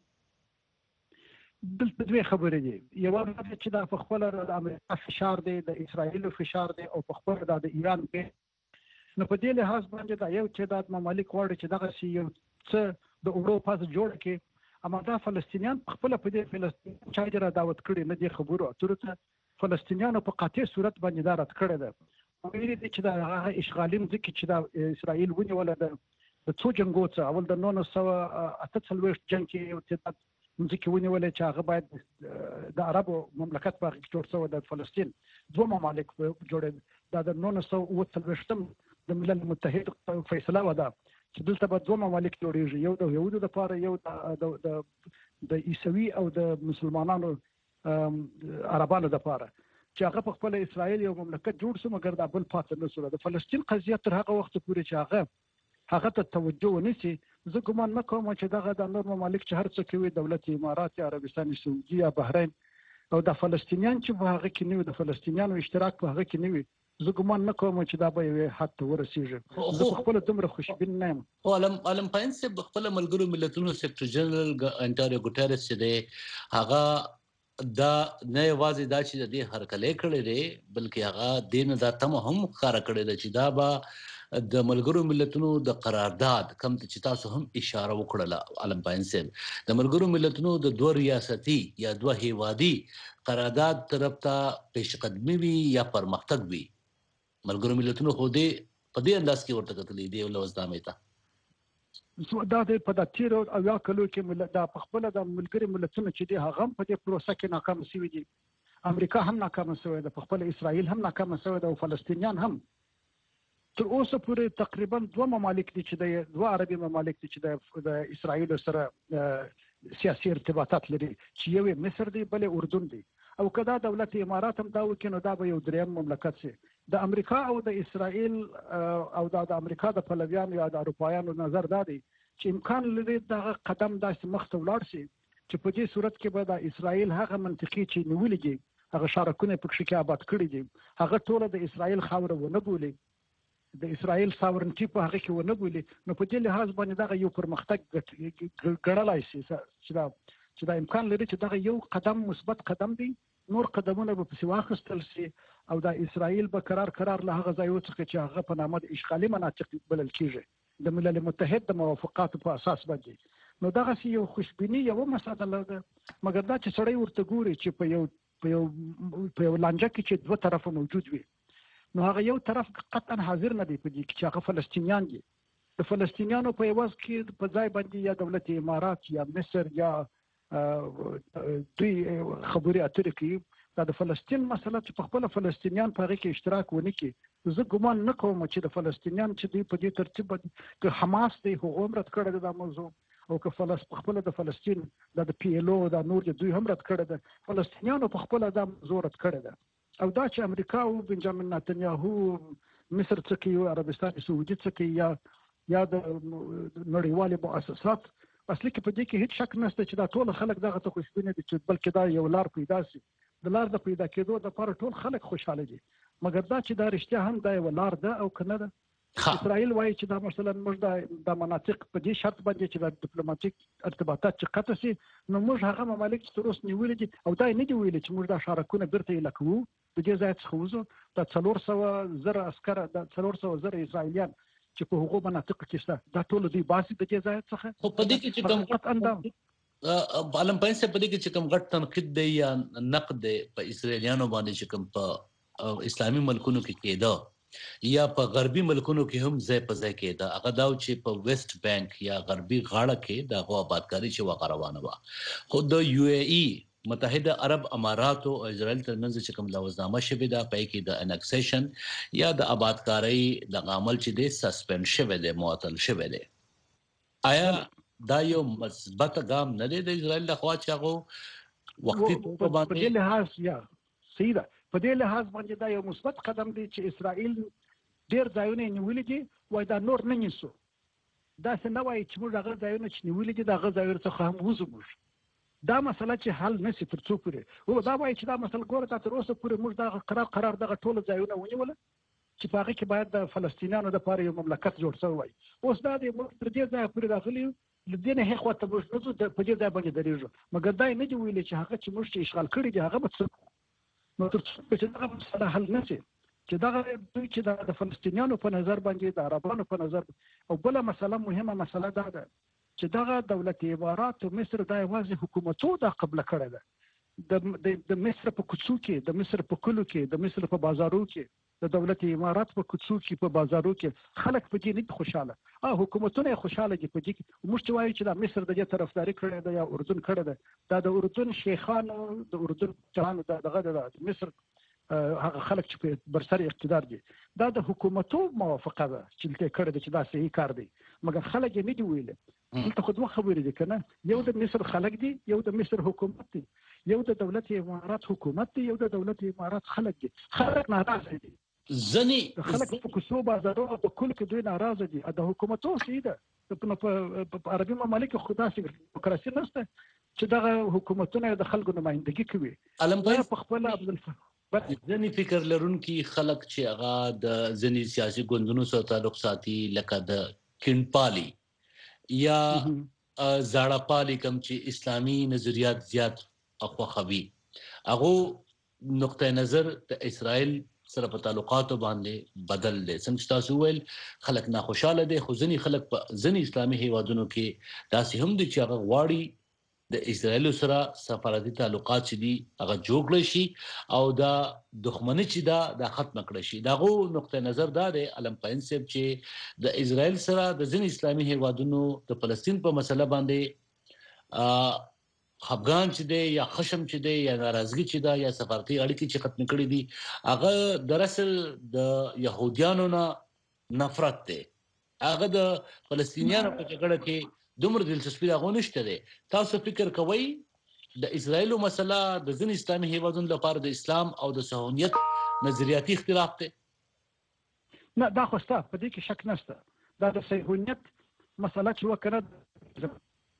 دلته دوی خبرې دي. یو چې دا په خپل د امریکا فشار دی، د اسرائیل فشار دی او په خپل د ایران کې نو په دې لحاظ باندې دا یو تعداد ممالک غواړي چې دغه شی یو څه د اروپا څخه جوړ کړي. اما دا فلسطینیان خپل په دې فلسطین چې را دعوت کړي نه دي خبرو اترته فلسطینیانو په قاطع صورت باندې دا رد کړی ده. ویلي دي چې دا هغه اشغالي ځکه چې دا اسرائیل ونیول د څو جنګو څخه اول د 1948 جنګ کې یو تعداد ځکه ونیول چې هغه باید د عربو مملکت په جوړ شو د فلسطین دوه ممالک جوړ دا د 1948 د ملل متحد فیصله ودا چې دلته به دوه ممالک جوړیږي، یو د یهودو لپاره یو د عیسوي او د مسلمانانو عربانو لپاره چې هغه په خپل اسرائیل یو مملکت جوړ شو مګر دا بل پاتې نه شو. د فلسطین قضیه تر هغه وخت پورې چې هغه ته توجه ونیسي زه ګمان نه کوم چې دغه د نور ممالک چې هر څه کوي دولت امارات یا عربستان سعودي یا بحرین او د فلسطینیان چې په هغه کې نه د فلسطینیانو اشتراک په هغه کې نه وي زه ګمان نه کوم چې دا به یو حد ته ورسیږي زه خپل دومره خوشبین نه یم علم پاین سے خپل ملګرو ملتونو سیکریټری جنرال انټاریو ګوټریس چې دی هغه دا نه یوازې دا چې د هرکلې کړي دی بلکې هغه دین دا تم هم ښکارا کړی دی چې دا به د ملګرو ملتونو د قرارداد کم چې تاسو هم اشاره وکړه علم پاین سے د ملګرو ملتونو د دوه ریاستي یا دوه هیوادي قرارداد طرف ته پیشقدمي وي یا پرمختګ وي ملګرو ملتونو خو دې په دې انداز کې ورته کتلې دی ولوس دامه دا د په د تیر او یا کلو کې د خپل د ملګری ملتونو چې دی هغه په دې پروسه کې ناکام شوی دی امریکا هم ناکام شوی دی په خپل اسرائیل هم ناکام شوی دی او فلسطینیان هم تر اوسه پورې تقریبا دوه ممالک دي چې دوه عربي ممالک دي چې د اسرائیل سره سیاسي ارتباطات لري چې یو مصر دی بل اردن دی او کدا دولت امارات هم دا وکینو دا به یو دریم مملکت شي د امریکا او د اسرائیل او د امریکا د پلویانو یا د اروپایانو نظر دا دی چې امکان لري دا قدم داسې مخته ولاړ شي چې په دې صورت کې به د اسرائیل هغه منطقي چې نیولېږي هغه شارکونه په کې آباد کړي دي هغه ټول د اسرائیل خاوره ونه بولي د اسرائیل ساورنټي په هغه کې ونه بولي نو په دې لحاظ باندې دا یو پرمختګ ګڼلای شي چې دا امکان لري چې دا یو قدم مثبت قدم دی نور قدمونه به پسې واخیستل شي او د اسرائیل به قرار له هغه ځای څخه چې هغه په نامه د اشغالي مناطق بلل کیږي د ملل متحد د موافقاتو په اساس باندې نو دغه یو خوشبینی یو مسله ده مګر دا چې سړی ورته ګوري چې په یو لانجه کې چې دوه طرفه موجود وي نو هغه یو طرف قطعا حاضر نه دی په دې کې چې هغه فلسطینیان دي د فلسطینیانو په یوازې کې په ځای باندې یا دولت امارات یا مصر یا دوی خبري اترې کوي دا د فلسطین مسله چې په خپل فلسطینیان په هغه کې اشتراک ونه کړي زه ګمان نه کوم چې د فلسطینیان چې دوی په دې ترتیب باندې که حماس دی هغه هم رد کړی دا موضوع او که خپل د فلسطین د پی ال او د نور دوی هم رد کړی ده فلسطینیانو په خپل دا موضوع رد کړی ده او دا چې امریکا او بنجامین نتنیاهو مصر څخه عربستان سعودي څخه یا د نړیوالو مؤسسات اصلي کې په دې کې هیڅ شک نشته چې دا ټول خلک دغه ته خوشبینه دي چې بلکې دا یو لار پیدا شي د لار د پیدا کېدو لپاره ټول خلک خوشاله دي مګر دا چې دا رښتیا هم دا یو لار ده او کنه ده اسرائیل وایي چې دا مثلا موږ د مناطق په دې شرط باندې چې د ډیپلوماټیک ارتباطات چې قطع شي نو موږ هغه ممالک چې تر اوسه نیولې دي او دا نه دی ویلي چې موږ دا شارکونه بیرته لکوو د دې ځای څخه وځو د 400 عسكر د 400 اسرائیلیان چې په هغو مناطق کې شته دا ټول دوی باسي د دې ځای څخه خو په دې کې چې کوم عالم پاین سے په دې کې چې کوم غټ تنقید دی یا نقد دی په اسرائیلیانو باندې چې کوم په اسلامي ملکونو کې کېده یا په غربي ملکونو کې هم ځای په ځای کېده هغه دا چې په ویسٹ بانک یا غربي غاړه کې د غوا آبادکاري چې وغروانه و خو د یو ای ای متحده عرب امارات او اسرائیل ترمنځ چې کوم لوزنامه شوې ده په کې د انکسیشن یا د آبادکاري د عمل چې د سسپند شوې ده معطل شوې ده آیا دا یو مثبت ګام نه دی د اسرائیل لخوا چې هغه وختي په دې لحاظ یا صحیح ده په دې لحاظ باندې دا یو مثبت قدم دی چې اسرائیل ډیر ځایونه نیولې دي وای دا نور نه نیسو دا څه نه وای چې موږ هغه ځایونه چې نیولې دي دا هغه ځایونه څخه هم وځو دا مسله چې حل نشي تر څو پورې او دا وایي چې دا مسله ګوره تر اوسه پورې موږ دا قرار دغه ټول ځایونه ونیول چې په هغه کې باید د فلسطینیانو لپاره یو مملکت جوړ شوی وای اوس دا د موږ تر دې ځای پورې راغلي لدې نه هیڅ وخت موږ په دې ځای باندې درېږو مګر دا نه دی ویلي چې هغه چې موږ اشغال کړی دی هغه به څه نو تر څو چې دا مسله حل نشي چې دا دوی چې د فلسطینیانو په نظر باندې د عربانو په نظر او بل مسله مهمه مسله دا ده چې دغه دولت امارات او مصر دا یوازې حکومتو دا قبل کړی ده د مصر په کوڅو کې د مصر په کلو کې د مصر په بازارو کې د دولت امارات په کوڅو کې په بازارو کې خلک په دې نه خوشاله حکومتونه خوشاله دي په دې کې موږ چې وایو چې د مصر د دې طرفداري کړې ده یا اردن کړې ده دا د اردن شیخانو د اردن چانو دغه د مصر هغه خلک چې په برسر اقتدار دي دا د حکومتو موافقه ده چې ته کړې ده چې دا صحیح کار دی مګر خلک یې نه دی ویلي دلته خو دوه خبرې دي کنه یو د مصر خلک دي یو د مصر حکومت دي یو د دولت امارات حکومت دی یو د دولت امارات خلک دي خلک ناراضه دي ځنی خلک په کوڅو بازارونو په کل کې دوی ناراضه دي د حکومتونو سیده په عربي ممالک خدا سي دیموکراسي نشته چې دغه حکومتونه د خلکو نمائندګي کوي په خپل ځنی فکر لرونکي خلک چې هغه د ځنی سیاسي ګوندونو سره تعلق ساتي لکه د کینپالي یا زاړه پالي کوم چې اسلامي نظریات زیات اخوخوي هغه نقطه نظر د اسرائیل سره په تعلقاتو باندې بدل دي څنګه تاسو ویل خلک ناخوشاله دي خو ځنی خلک په ځنی اسلامي هیوادونو کې داسې هم دي چې هغه غواړي د اسرائیل سره سفارتي تعلقات چې دي هغه جوړ شي او دا دښمنی چې دا ختم کړي شي داغه نقطه نظر دا دی علم پاینسب چې د اسرائیل سره د ځنی اسلامي هیوادونو د فلسطین په مسله باندې خفغان چې دی یا خشم چې دی یا ناراضګي چې دا یا سفارتي اړیکې چې ختم کړي دي هغه دراصل د يهوديانو نه نفرت دی هغه د فلسطینیانو په جګړه کې دومره دلچسپي هغه نشته دی تاسو فکر کوئ د اسرائیل مسله د ځین اسلامي هیوادونو لپاره د اسلام او د صهیونیت نظریاتي اختلاف دی نه دا خو ستاسو په دې کې شک نشته دا د صهیونیت مسله چې وکړه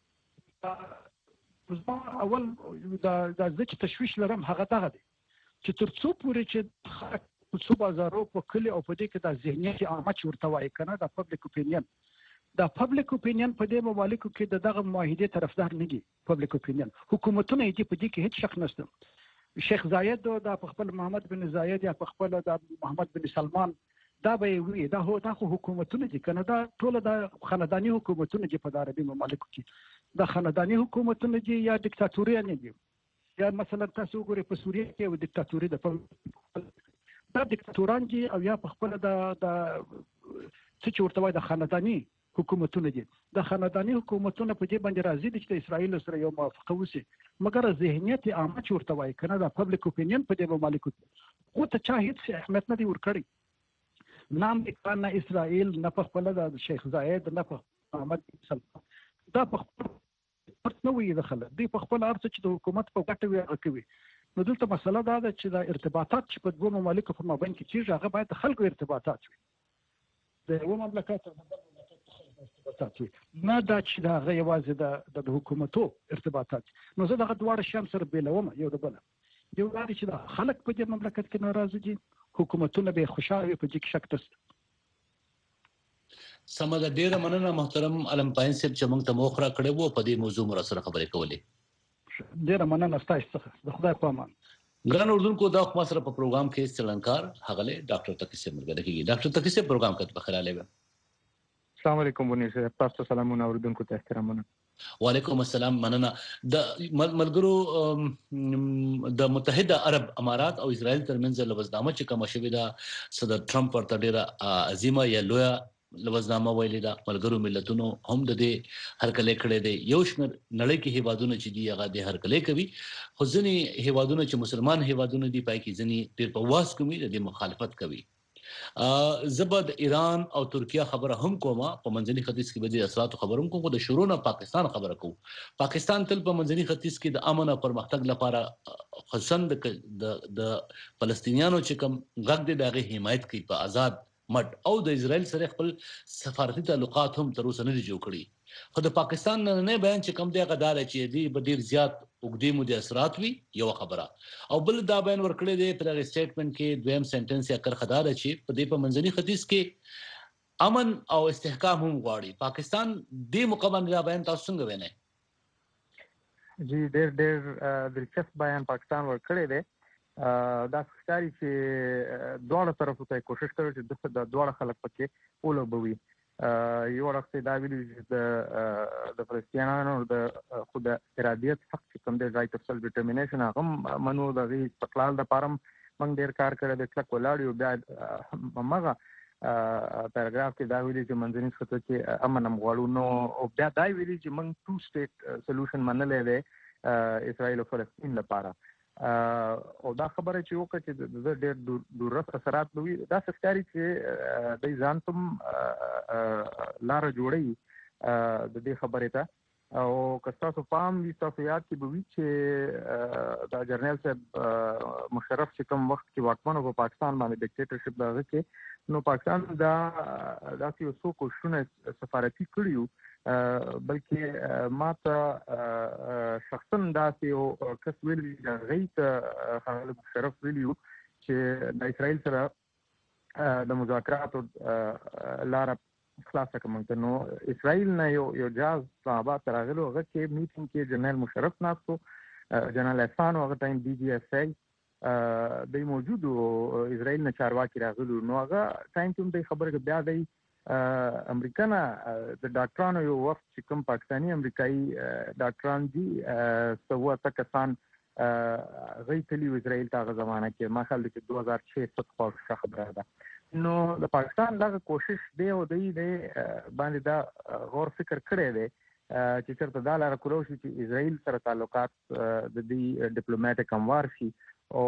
اول د ځکه تشویش لرم هغه دغه دی چې ترڅو پورې چې څو بازارو په کلی او په دې کې د ذهنیت عامه چورته وای کنه د پبلک اپینین په دې ممالکو کې دغه معاهده طرفدار نه دي پبلک اپینین حکومتونه دې په دې کې هیڅ شک نشته شیخ زاید د خپل محمد بن زاید یا په خپل د محمد بن سلمان دا به وي دا خو حکومتونه دي کنه دا ټول د خاندانی حکومتونه دي په عربي ممالکو کې د خاندانی حکومتونه دي یا دیکتاتوري نه دي یا مثلا تاسو وګورئ په سوریه کې یو دیکتاتوري د دیکتاتوران دي او یا په خپل د څه چې ورته وایي د خاندانی حکومتونه دي د خاندانی حکومتونه په دې باندې راضي دي چې اسرائیل سره یو موافقه وشي مګر ذهنیت عامه چې ورته وایي کنه د پبلک اپینین په دې ممالکو خو ته چا هیڅ اهمیت نه دی ورکړی نام د نه اسرائیل نه په خپل د شیخ زاید نه په محمد بن سلمان دا په خپل نو وی دخل دی په خپل ارڅ چې د حکومت په ګټه وي کوي نو دلته مسله دا ده چې د ارتباطات چې په دوه ممالکو په مابین کې چې هغه باید خلکو ارتباطات وي د یو مملکت او د ارتباطات وي نه دا چې دا غیوازې د حکومتو ارتباطات نو زه دغه دواړه شیان سره بیلوم یو د بل یو دا چې د خلک په دې مملکت کې ناراضه دي حکومتونه به خوشاله وي په دې کې شک نشته سمه ډیره مننه محترم علم پاین صاحب چې موږ ته موخره کړې وو په دې موضوع مر سره خبرې کولې ډیره مننه تاسو څخه د خدای په امان ګران اردوونکو دا خو سره په پروګرام کې څلنکار هغه ډاکټر تقی صاحب مرګه کېږي ډاکټر تقی صاحب پروګرام کې په خلاله و السلام علیکم ونی صاحب تاسو سلامونه اردوونکو ته احترامونه وعلیکم السلام مننه د ملګرو د متحده عرب امارات او اسرائیل ترمنځ لوزنامه چې کوم شوې ده صدر ټرمپ ورته ډیره عظیمه یا لویا لوزنامه ویلې ده ملګرو ملتونو هم د دې هرکله کړې ده یو شمېر نړۍ کې هیوادونه چې دی هغه د هرکله کوي خو ځینې هیوادونه چې مسلمان هیوادونه دي پای کې ځینې ډېر په واس کوي د مخالفت کوي زبد ایران او ترکیه خبره هم کومه په منځني ختیځ کې به د اثراتو خبروم کوم د شروع نه پاکستان خبره کوم پاکستان تل په منځني ختیځ کې د امن او پرمختګ لپاره خصوصا د فلسطینیانو چې کوم غږ دی دغه حمایت کوي په آزاد مټ او د اسرائیل سره خپل سفارتي تعلقات هم تر اوسه نه جوړ کړي خو د پاکستان نه بیان چې کوم دی غدار چې دی به ډیر زیات وګړي مو د اثرات وي یو خبره او بل دا بیان ورکړی دی په دغه سټیټمنټ کې دویم سنټنس یا کرخدار چې په دې په منځني ختیځ کې امن او استحکام هم غواړي پاکستان دې مقابله دا بیان تاسو څنګه وینئ جی ډېر دلچسپ بیان پاکستان ورکړی دی دا ښکاري چې دواړه طرفو ته کوشش کوي چې د دواړه خلک پکې اولوبوي یو وخت دا ویلي چې د فلسطینیانو د خود ارادیت حق چې کوم دی رائټ اف سیلف ډیټرمینیشن هغه منو د استقلال د پاره موږ ډیر کار کړی د کلک ولاړ یو بیا مغه پیراګراف کې دا ویلي چې منځني ختیځ کې امن غواړو نو او بیا دا ویلي چې موږ ټو سټیټ سولوشن منلې ده اسرائیل او فلسطین لپاره او دا خبره چې وکړه چې د ډېر دورس اثرات به وي دا ښکاري چې د ځان ته لاره جوړي د دې خبرې ته او کستاسو پام وي تاسو یاد کې به وي چې د جرنیل صاحب مشرف چې کوم وخت کې واکمن په پاکستان باندې ډیکټیټرشپ دغه کې نو پاکستان دا داسې یو څو کوششونه سفارتي کړیو بلکې ماته شخصا داسې یو کس ویلي غیت خالد مشرف ویلیو چې د اسرائیل سره د مذاکراتو لار خلاصه کوم نو اسرائیل نه یو جاز اسلام آباد تراغلو هغه کې میټینګ کې جنرال مشرف ناستو جنرال احسان هغه ټایم ډي جی اس ای د موجودو اسرائیل نه چارواکي راغلو نو هغه ټایم ته د خبره بیا د امریکا نه د ډاکټرانو یو وخت چې کوم پاکستانی امریکایي ډاکټران دي سوه تکسان غیتلی اسرائیل ته زمانہ کې ما خیال کې 2006 څخه خبره ده نو د پاکستان دغه کوشش دی او دی باندې دا غور فکر کړی دی چې چېرته دا لاره کولو شي چې اسرائیل سره تعلقات د دې ډیپلوماټیک هموار شي او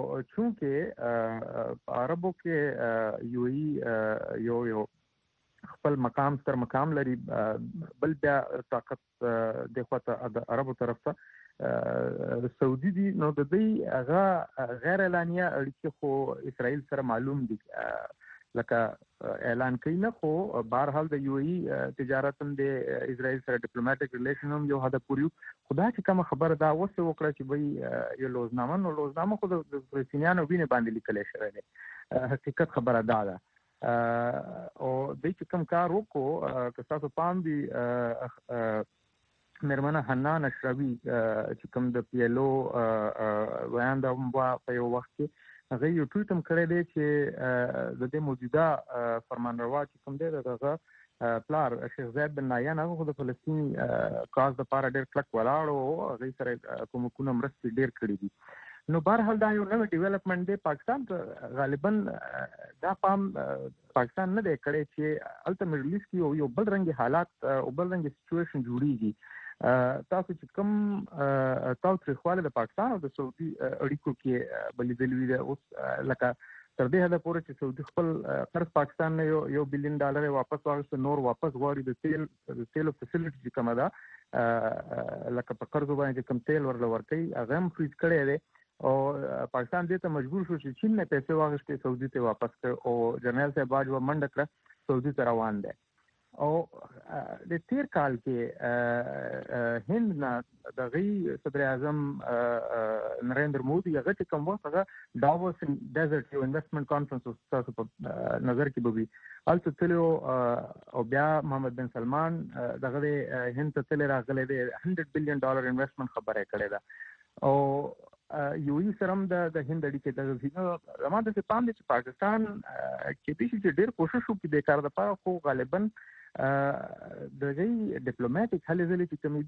چونکې عربو کې یو یو خپل مقام تر مقام لري بل بیا طاقت د خواته د عربو طرف ته سعودي دي نو د دې هغه غیر اعلانیه اړیکې خو اسرائیل سره معلوم دي لکه اعلان کوي نه خو بهرحال د یو ای تجارت هم د اسرائیل سره ډیپلوماټیک ریلیشن هم یو حد پورې خدا چې کوم خبره دا وسه وکړه چې وای یو لوزنامه خو د فلسطینیانو وینې باندې لیکل شوی دی حقیقت خبره ده او د کوم کار وکړو که تاسو پام دي مرمنه حنان اشرفي چې کوم د پی ایل او ویان د په یو وخت کې هغه یو ټویټ هم کړی دی چې د دې موجوده فرمانروا چې کوم دی دغه پلار شیخ زید بن نایان هغه د فلسطین کاز د پاره ډېر کلک ولاړ او هغه سره کومه مرستې ډېر کړې دي نو بهرحال دا یو نوې ډیولپمنٹ دی پاکستان ته غالبا دا پام پاکستان نه دی کړی چې الته مډل ایست کې یو بل رنګ حالات او بل رنګ سچويشن جوړیږي تاسو چې کوم تاسو خواله د پاکستان او د سعودي اړیکو کې بلیدل وی اوس لکه تر دې حد پورې چې سعودي خپل قرض پاکستان نه یو بلین ډالر واپس واغسته نور واپس غواړي د تیلو فیسیلیټي کومه ده لکه په قرض باندې کوم تیل ورکړي هغه هم فریز کړی دی او پاکستان دې ته مجبور شو چې چین نه پیسې واغستې سعودي ته واپس کړ او جنرال صاحب باج و منډه کړ سعودي ته روان دی او د تیر کال کې هند نه د غي صدر اعظم نریندر مودي هغه کوم وخت هغه داووس ډیزرټ یو انویسټمنٹ کانفرنس تاسو په نظر کې به وي الته تلو او بیا محمد بن سلمان دغه هند ته تل راغلی دی $100 بلین انویسټمنٹ خبره کړې ده او یو ای سرم د هند اړیکې د زموږ د پام دي چې پاکستان کې د شي ډېر کوشش وکړي د کار د پاره خو غالبا د غي ډیپلوماټیک حل ځلې چې کوم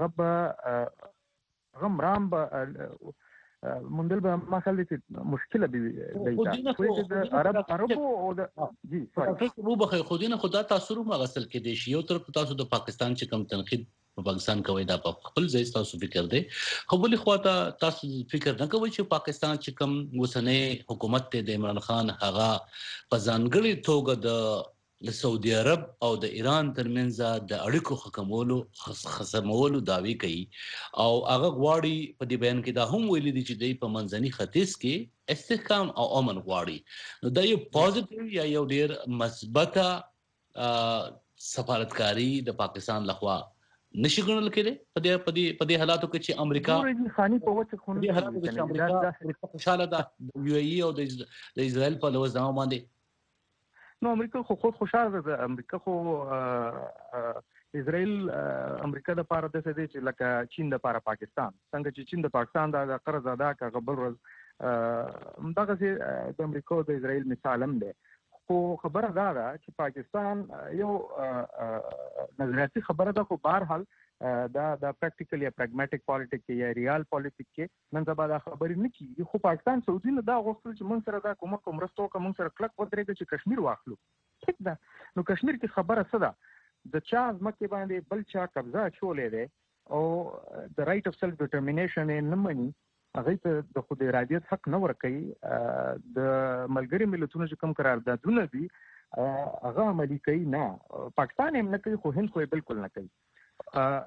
دي غمرام مندل به ما خل دي مشکله به د عربو او د جی مو به خودینه خدا تاثیر ما غسل کې دي شی یو طرف تاسو د پاکستان چې کم تنقید په پاکستان کوي دا په خپل ځای تاسو فکر دی خو بل خو تاسو فکر نه کوئ چې پاکستان چې کم وسنۍ حکومت ته د عمران خان هغه په ځانګړي توګه د سعودي عرب او د ایران ترمنځ د اړیکو حکمولو خصمولو داوی کوي او هغه غواړي په دې بیان کې دا هم ویلي دي چې د په منځني ختیځ کې استحکام او امن غواړي نو دا یو پوزټیو یا یو ډیر مثبته سفارتکاری د پاکستان لخوا نشي ګڼل کېده په دې حالاتو کې چې امریکا خاني په وڅ خونه دې حالاتو کې امریکا خوشاله ده یو ای او د اسرائیل په لوز دمو باندې نو امریکا خو خود خوشاله ده امریکا خو اسرائیل امریکا د پاره د څه دي چې لکه چین د پاره پاکستان څنګه چې چین د پاکستان د قرض ادا کا خبر دغه چې د امریکا او د اسرائیل مثال هم دی خو خبره دا ده چې پاکستان یو نظریاتي خبره ده خو بهرحال دا پریکټیکل یا پراګماټیک پالیټیک یا ریال پالیټیک کې نن سبا دا خبرې نه کیږي خو پاکستان سعودي نه دا غوښتل چې موږ سره دا کومه مرسته وکړو موږ سره کلک ودرېږو چې کشمیر واخلو ٹھیک ده نو کشمیر کې خبره څه ده د چا ځمکې باندې بل چا قبضه چولې ده او د رائټ اف سیلف ډیټرمینیشن نه مني هغه ته د خود ارادیت حق نه ورکړي د ملګری ملتونو چې کوم قراردادونه دي هغه عملي کوي نه پاکستان هم نه کوي خو هند خو بالکل نه کوي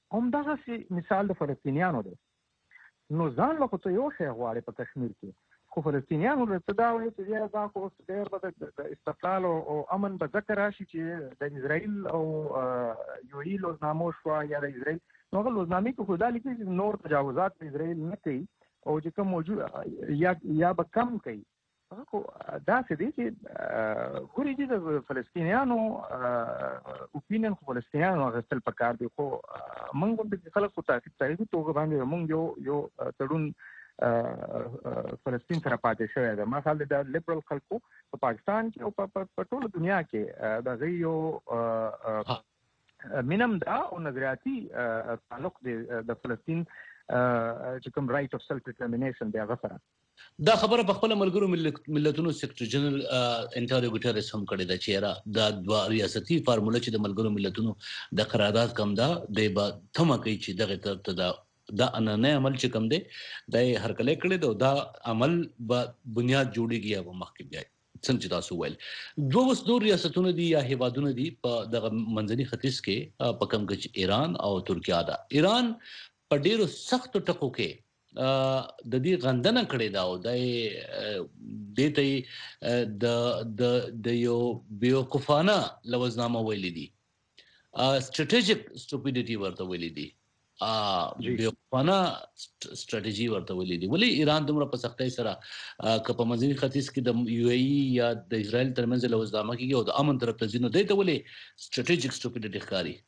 هم دغه مثال د فلسطینیانو دی. نو ځان له ته یو شی غواړي په کشمیر کې، خو فلسطینیانو ته دا وایي چې دا خو ډېر به د استقلال او امن به ځکه راشي چې د اسرائیل او یو ای لوزنامو شوه یا د اسرائیل نو هغه لوزنامې کې خو دا لیکي چې نور تجاوزات د اسرائیل نه کوي او چې کوم موجود یا به کم کوي. هغه خو داسې دی چې ګوري چې د فلسطینیانو اوپینین خو فلسطینیانو اخیستل پکار دي، خو موږ غواړو خلک په تاریخي توګه باندې موږ یو تړون فلسطین سره پاتې شوی دی. ما خیال د لیبرل خلکو په پاکستان کې او په ټوله دنیا کې د هغوی یو مینم دا او نظریاتي تعلق دی د فلسطین چې کوم رایټ اف سیلف ډیټرمینیشن دی هغه سره. دا خبره په خپل ملګرو ملتونو سیکرټری جنرال انټاریو ګوټریس هم کړې ده چې دا دوه ریاستي فارموله چې د ملګرو ملتونو د قرارداد کم ده دی به تمه کوي چې دغه ته دا انانه عمل چې کم دی دا هر کله کړی دی، دا عمل به بنیاد جوړیږي یا به مخکې بیا څنګه چې تاسو ویل دوه ریاستونه دي یا هیوادونه دي په دغه منځني ختیځ کې په کوم کې ایران او ترکیه ده. ایران په ډیرو سختو ټکو کې د دې غندنه کړې ده او د دې د یو بیوقوفانه لوزنامه ویلي دي، سټریټیجیک سټوپیډیټي ورته ویلي دي، بیوقوفانه سټریټیجي ورته ویلي دي. ولې ایران دومره په سختۍ سره که په منځني ختیځ کې د یو ای یا د اسرائیل ترمنځ لوزنامه کېږي او د امن طرف ته ځي، نو دی ته ولې سټریټیجیک سټوپیډیټي ښکاري؟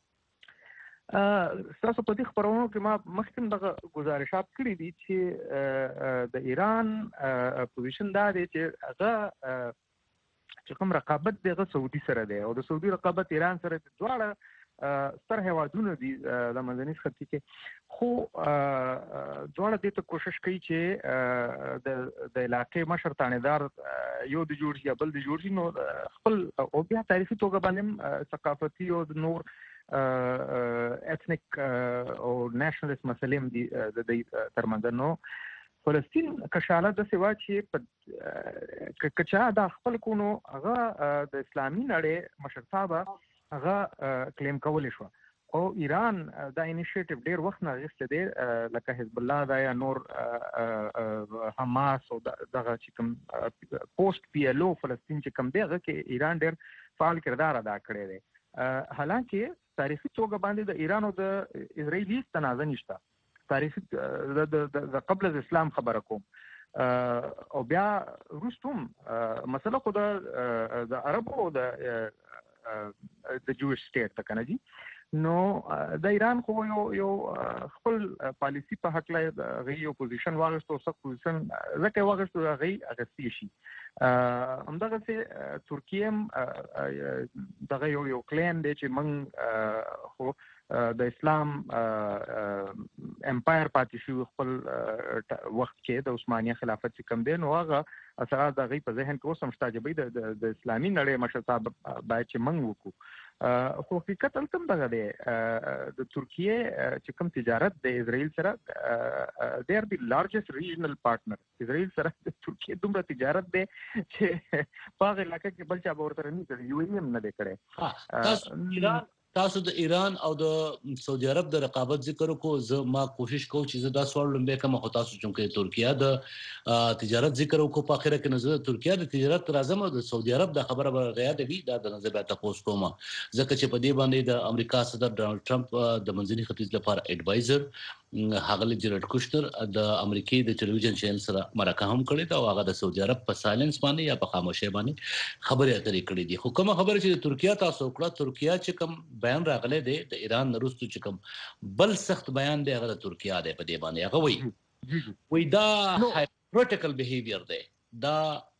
ستاسو په دې خبرونو کې ما مخکې دغه ګزارشات کړي دي چې د ایران پوزیشن دا دی چې هغه چې کوم رقابت دی هغه سعودي سره دی او د سعودي رقابت ایران سره دواړه ستر هیوادونه دي د منځني ختیځ کې، خو دواړه دې ته کوشش کوي چې د علاقې مشر تانیدار یو د جوړ شي یا بل د جوړ شي، نو خپل او بیا تاریخي توګه باندې ثقافتي او نور ایتنیک او نېشنلیست مسلې هم دي د دې ترمنځ. نو فلسطین کشاله د سیوا چې کچا د خپل کونو هغه د اسلامي نړۍ مشرتابه هغه کلیم کولی شو او ایران دا انیشیټیو ډیر وخت نه غوښته دی، لکه حزب الله دا یا نور حماس او دغه چې کوم پوسټ پی ال او فلسطین چې کوم دی هغه کې ایران ډیر فعال کردار ادا کړی دی. حالانکه تاریخي توګه باندې د ایران او د اسرائیل تنازع نشته. تاریخي د قبل از اسلام خبره کوم او بیا روستم مسله خو د عربو او د جویش سټیټ ته کنه جی. نو د ایران خو یو خپل پالیسی په حق لا غي یو پوزیشن واغستو سخت پوزیشن زکه واغستو غي اغستی شي. همدغه سي ترکیه دغه یو کلین دی چې من خو د اسلام امپایر پاتې شو خپل وخت کې د عثماني خلافت چې کم دی، نو هغه اثرات د غي په ذهن کې اوس هم شته د اسلامي نړۍ مشرتاب باید چې من وکړو. خو حقیقت هم دغه دی د ترکیه چې کوم تجارت د اسرائیل سره they are the largest regional partner. اسرائیل سره د ترکیه دومره تجارت دی چې په هغه علاقه کې بل چا به ورته نه کوي، یو هم نه دی کړی. تاسو د ایران او د سعودي عرب د رقابت ذکر کو، زه ما کوشش کوم چې زه دا سوال لومبه کوم، خو تاسو چونکه ترکیه د تجارت ذکر کو په اخره کې نظر ترکیه د تجارت راځم او د سعودي عرب د خبره برغیا دی دا د نظر به تاسو کوم، ځکه چې په دې باندې د امریکا صدر ډونالد ټرمپ د منځني ختیځ لپاره ایډوایزر هغه جرالد کوشنر د امریکای د ټلویزیون چینل سره مرکه هم کړې ده او هغه د سعودي عرب په سایلنس باندې یا په خاموشي باندې خبرې اترې کړې دي. خو کومه خبره چې د ترکیه تاسو کړه، ترکیه چې کوم بیان راغلی دی د ایران وروسته چې کوم بل سخت بیان دی هغه د ترکیه دی په دې باندې هغه وی دا هایپوتیکل بیهیویر دی، دا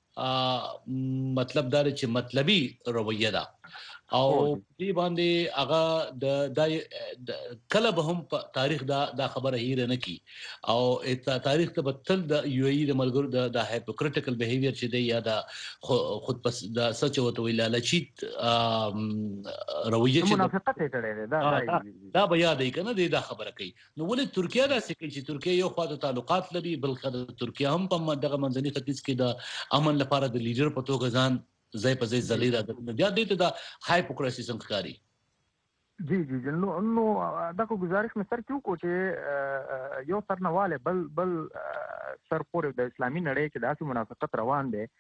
مطلب دا چې مطلبي رویه ده او دې باندې هغه د کله به هم په تاریخ دا خبره هیر نه کی او تاریخ ته بدل د یو ای د ملګرو د هایپوکریټیکل بیهیویر چې دی یا د خود پس د سچ وته ویل لچیت رویه چې منافقت کړي دا بیا دی کنه دا خبره کوي. نو ولې ترکیه دا سکی چې ترکیه یو خواته تعلقات لري، بل خواته ترکیه هم په دغه منځني ختیځ کې د امن لپاره د لیډر په توګه ځان زای په زای زلیرا د بیا دې ته د هایپوکراسي څنګه ښکاری. Ji ji نو دا کو گزارش مې سر کیو کو چې یو سر نواله بل سر پورې د اسلامي نړۍ کې داسې منافقت روان دي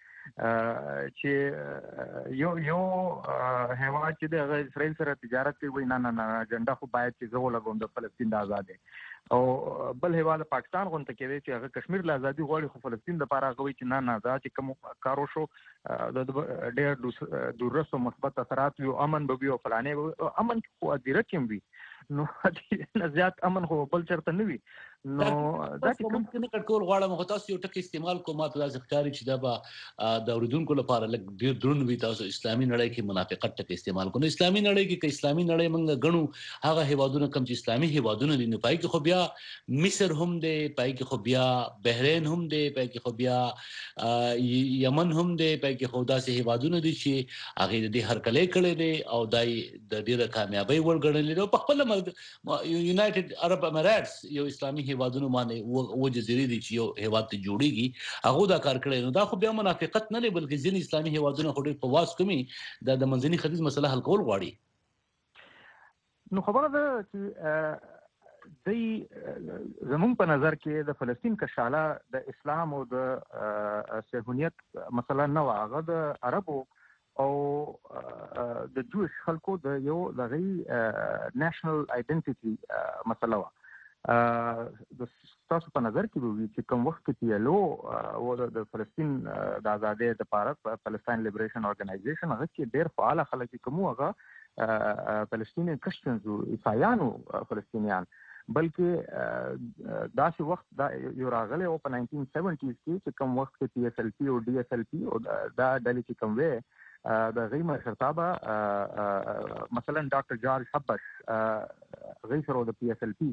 چې یو هیواد چې د اسرائیل سره تجارت کوي نه اجنډا خو باید چې زو لګوم د فلسطین د آزادۍ او بل هیواد پاکستان غونډه کوي چې هغه کشمیر له ازادي غواړي خو فلسطین د لپاره غوي چې نه دا چې کوم کارو شو د ډېر دورسو مثبت اثرات یو امن به وي او فلانه امن خو ادیره کوم وي نو زیات امن خو بل چرته نه وي نو دا چې کوم ممکن کټکول غواړم خو تاسو یو ټکی استعمال کوم ته د ځکاري چې دا به د اوریدونکو لپاره لږ ډیر درون وي تاسو اسلامي نړۍ کې منافقت ټکی استعمال کوئ اسلامي نړۍ کې اسلامي نړۍ موږ غنو هغه هیوادونه کوم چې اسلامي هیوادونه دي نو پای کې خو بیا مصر هم دی پای کې خو بیا بحرین هم دی پای کې خو بیا یمن هم دی پای کې خو داسې هیوادونه دي چې هغه د هرکلې کړي دي او دای د ډیره کامیابی ورګړلې دي په خپل یونایټډ عرب اماراتس یو اسلامي هیوادونو باندې و جزیره دي چې یو هیواد ته جوړیږي هغه دا کار کړی نو دا خو بیا منافقت نه دی بلکې ځینې اسلامي هیوادونو خو ډېر په واس کومي د منځني ختیځ مسله حل کول غواړي نو خبره ده چې زمونږ په نظر کې د فلسطین کشاله د اسلام او د صهیونیت مسله نه واغه د عربو او د جوش خلکو د یو دغه نېشنل آیډنټیټي مسله وا د تاسو په نظر کې وي چې کوم وخت کې یلو او د فلسطین د آزادۍ لپاره فلسطین لیبریشن اورګنایزیشن هغه کې ډېر فعال خلک کوم هغه فلسطینی کرسچنز او عیسایانو فلسطینیان بلکې داسې وخت دا یو راغلی او په 1970s کې چې کوم وخت کې PSLP او DSLP او دا ډلې چې کوم وې د غي مشرتابه مثلا ډاکټر جورج حبش غي سره د PSLP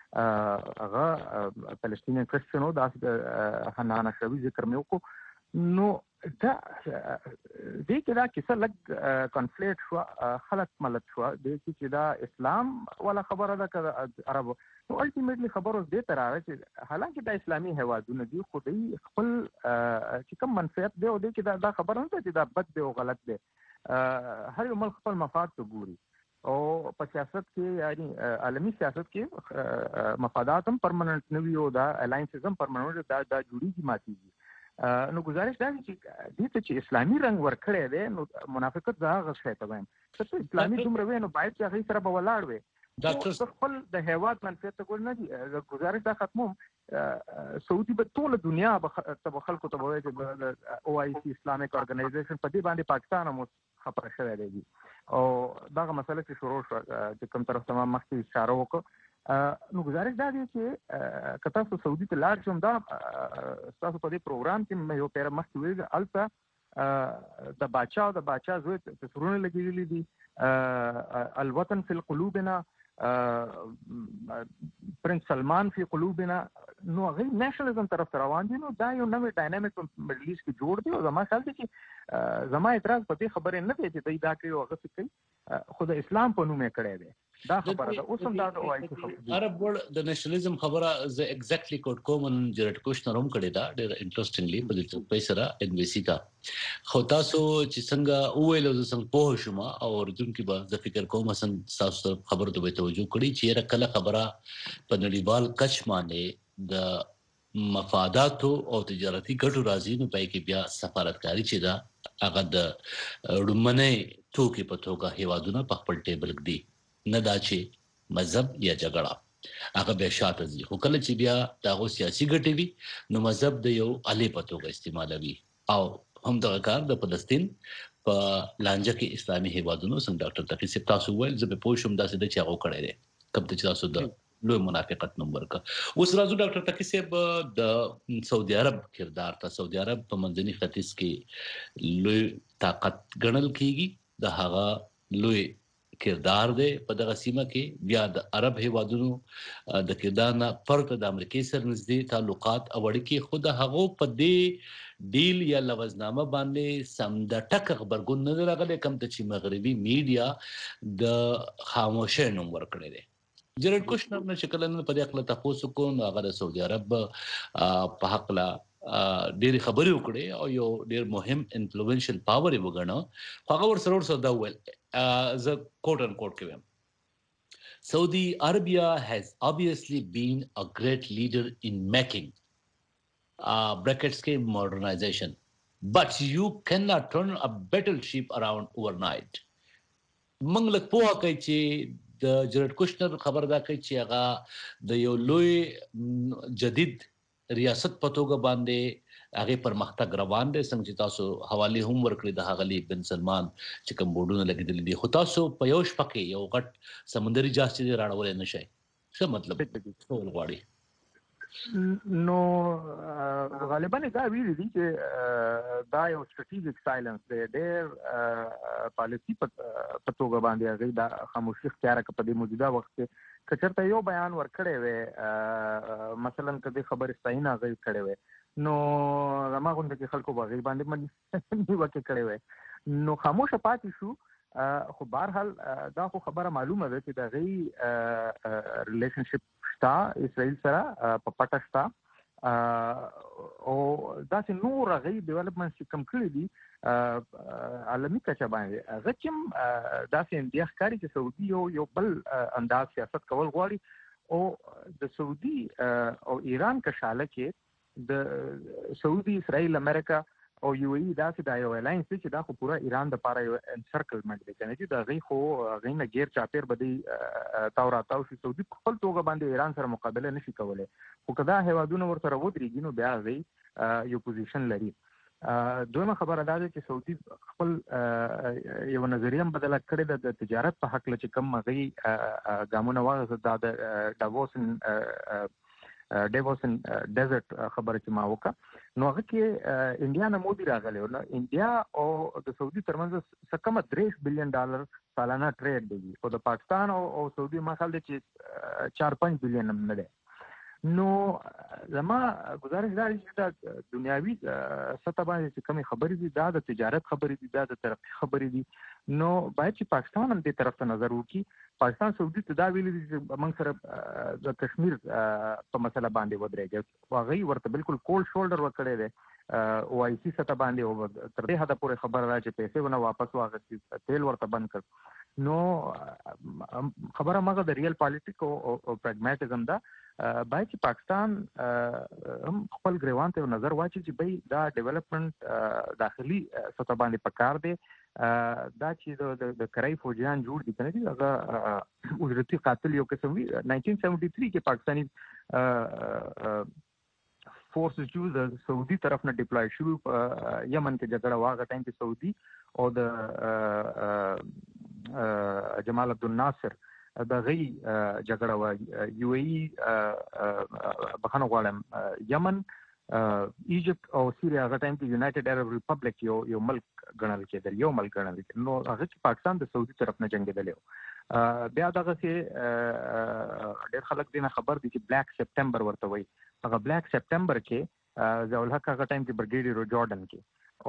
هغه فلسطینی کرسچنو د حنان شوی ذکر مې وکړو نو دا دې کې دا کیسه لګ کنفلیکټ شو خلک ملت شو دې چې دا اسلام ولا خبره ده که عربو نو الټیمیټلی خبره دې تر راځي چې حالانکه دا اسلامي هوادونه دي خو دې خپل چې کوم منفعت دی او دې کې دا خبره نه ده چې دا بد دی او غلط دی هر یو ملک خپل مفاد ته ګوري او په سیاست کې یعنی عالمی سیاست کې مفادات هم پرمننت نه وي او دا الاینسز هم پرمننت دا جوړیږي ماتيږي نو گزارش دا چې دې ته چې اسلامي رنگ ورکړی دی نو منافقت دا هغه شی ته وایم چې اسلامي دومره وي نو باید چې هغه سره به ولاړ وي ډاکټر خپل د هیواد منفعت ته ګور نه دي گزارش دا ختموم سعودي به ټول دنیا به خلکو ته وایي چې OIC اسلامیک اورګنایزیشن په دې باندې پاکستان هم خبره شوی دی او دا مسله چې شروع شو چې کوم طرف ته مخکې اشاره وکړه نو گزارش دا دی چې کته تاسو سعودي ته لاړ شم دا تاسو په دې پروګرام کې مې یو پیر مخکې ویل البته د باچا زوی تصورونه لګیلي دي الوطن فی قلوبنا پرنس سلمان فی قلوبنا نو هغه نېشنلزم طرف روان دي نو دا یو نوې ډاینامیک په مډل ایست کې جوړ دی او زما خیال دی چې زما اعتراض په دې خبره نه دی چې دا کوي هغه څه کوي خو د اسلام په نوم یې کړی دی دا خبره ده اوس هم دا وایي چې عرب ورلد د نېشنلزم خبره ز ایگزیکټلی کوډ کومن جرټ کوشنر هم کړی دا ډېر انټرېسټینګلی په دې پیسره NBC کا خو تاسو چې څنګه وویل د څنګه په شوما او ورته به د فکر کوم څنګه تاسو خبره ته توجه کړی چې کله خبره په نړیوال کچ باندې د مفادات او تجارتي ګټو راځي نو پای کې بیا سفارتکاری چې دا هغه د رومنه توکي په توګه هیوادونه په خپل ټیبل کې دي نه دا چې مذهب یا جګړه هغه به شاته ځي خو کله چې بیا دغه سیاسي ګټې وي نو مذهب د یو علي په توګه استعمالوي او هم دغه کار د فلسطین په لانجه کې اسلامي هیوادونو څنګه ډاکټر تقی صاحب تاسو ویل زه به پوه شم دا څه چې هغه کړی دی کوم چې تاسو د لوی منافقت نمبر کا اوس راځو ډاکټر تقی صاحب د سعودي عرب کردار ته سعودي عرب په منځني ختیځ کې لوی طاقت ګڼل کیږي د هغه لوی کردار دی په دغه سیمه کې بیا د عرب هیوادونو د کردار نه پرته د امریکای سره نږدې تعلقات او اړیکې خود هغه په دې ډیل یا لوزنامه باندې سم د ټک خبرګون نه راغلی کوم چې مغربي میډیا د خاموشه نوم ورکړی دی جرټ کوشنر نه شکل نه په دې خپل تاسو کو نو هغه د سعودي عرب په حق لا ډېر خبرې وکړي او یو ډېر مهم انفلوئنشل پاور یې وګڼه هغه ورسره دا ول ز کوټ ان کوټ کوم Saudi Arabia has obviously been a great leader in making brackets ke modernization, but you cannot turn a battleship around overnight. منګ لک پوها کوي چې د جرد کوشنر خبر دا کوي چې هغه د یو لوی جدید ریاست په توګه باندې هغه پرمختګ روان دي. څنګه چې تاسو حواله هم ورکړي د هغه بن سلمان چې کوم بورډونه لګیدل دي، خو تاسو په یو شپه کې یو غټ سمندري جهاز چې راړول نه شي. څه مطلب ټول غواړي؟ نو غالبا دا ویل دي چې دا یو سټریټیجیک سایلنس دی، ډېر پالیسی په توګه باندې هغه دا خاموشي اختیار کړه په دې موجوده وخت کې. کچرته یو بیان ورکړی وي مثلا کدي خبر ستاینه غي کړی وي، نو زما غونډه کې خلکو باغی باندې منی وکړي کړی وي، نو خاموشه پاتې شو. خو بهرحال دا خو خبره معلومه ده چې دا غي ریلیشنشپ شتا اسرائیل سره په پټه شتا، او دا چې نور غي ډیولپمنټ چې کم کړی دي عالمي کچه باندې هغه چې دا چې انډیا ښکاري چې سعودي یو بل انداز سیاست کول غواړي، او د سعودي او ایران کشاله کې د سعودي اسرائیل امریکا او یو ای دا چې دا یو الاینس چې دا خو پورا ایران د پاره یو انسرکلمنت دی، کنه چې دا غي خو غي نه غیر چاپیر بدی تاوراتاو شي سعودي خپل توګه باندې ایران سره مقابله نشي کولای، خو کدا هوادونه ورته ودرېږي نو بیا غي یو پوزیشن لري. دویمه خبره دا ده چې سعودي خپل یو نظریه بدله کړې د تجارت په حق لچ کم غي ګامونه واغه د ډیووسن ډیزرټ خبره چې ما وکړه، نو هغه کې انډیا نه مودي راغلی، نو انډیا او د سعودي ترمنځ سکه $3 بلین سالانه ټریډ دی، او د پاکستان او سعودي مخال دي چې 4-5 بلین نه دی. نو زما گزارش دا چې دا دنیاوی سطح باندې چې کومې خبرې دي دا د تجارت خبرې دي، دا د ترقی خبرې دي، نو باید چې پاکستان هم دې طرف ته نظر وکړي. پاکستان سعودي ته دا ویلي دي چې موږ سره د کشمیر په مسله باندې ودرېږي، هغوی ورته بالکل کولډ شولډر ورکړی دی او آی سی سطح باندې، او تر دې حده پورې خبره را چې پیسې ونه واپس واغستې، تیل ورته بند کړ. نو خبره مګه د ریل پالیټیک او پریګماټیزم دا باید چې پاکستان هم خپل ګریوان ته نظر واچي چې بای دا ډیولپمنٹ داخلي سطح باندې پکار دی، دا چې د کرای فوجیان جوړ دي کنه چې هغه اجرتی قاتل یو قسم وی 1973 کې پاکستانی فورسز جو د سعودي طرف نه ډیپلای شو یمن کې جګړه واغه ټایم کې سعودي او د جمال عبد الناصر د غي جګړه وا یو ای بخنه غواړم یمن ایجپت او سیریا هغه ټایم کې یونایټډ عرب ریپبلیک یو ملک ګڼل کېدل، یو ملک ګڼل کېدل، نو هغه چې پاکستان د سعودي طرف نه جنگیدل. بیا دغه چې ډېر خلک دې نه خبر دي چې بلیک سپټمبر ورته وایي، هغه بلیک سپټمبر کې ضیاء الحق هغه ټایم کې برګیډیر جورډن کې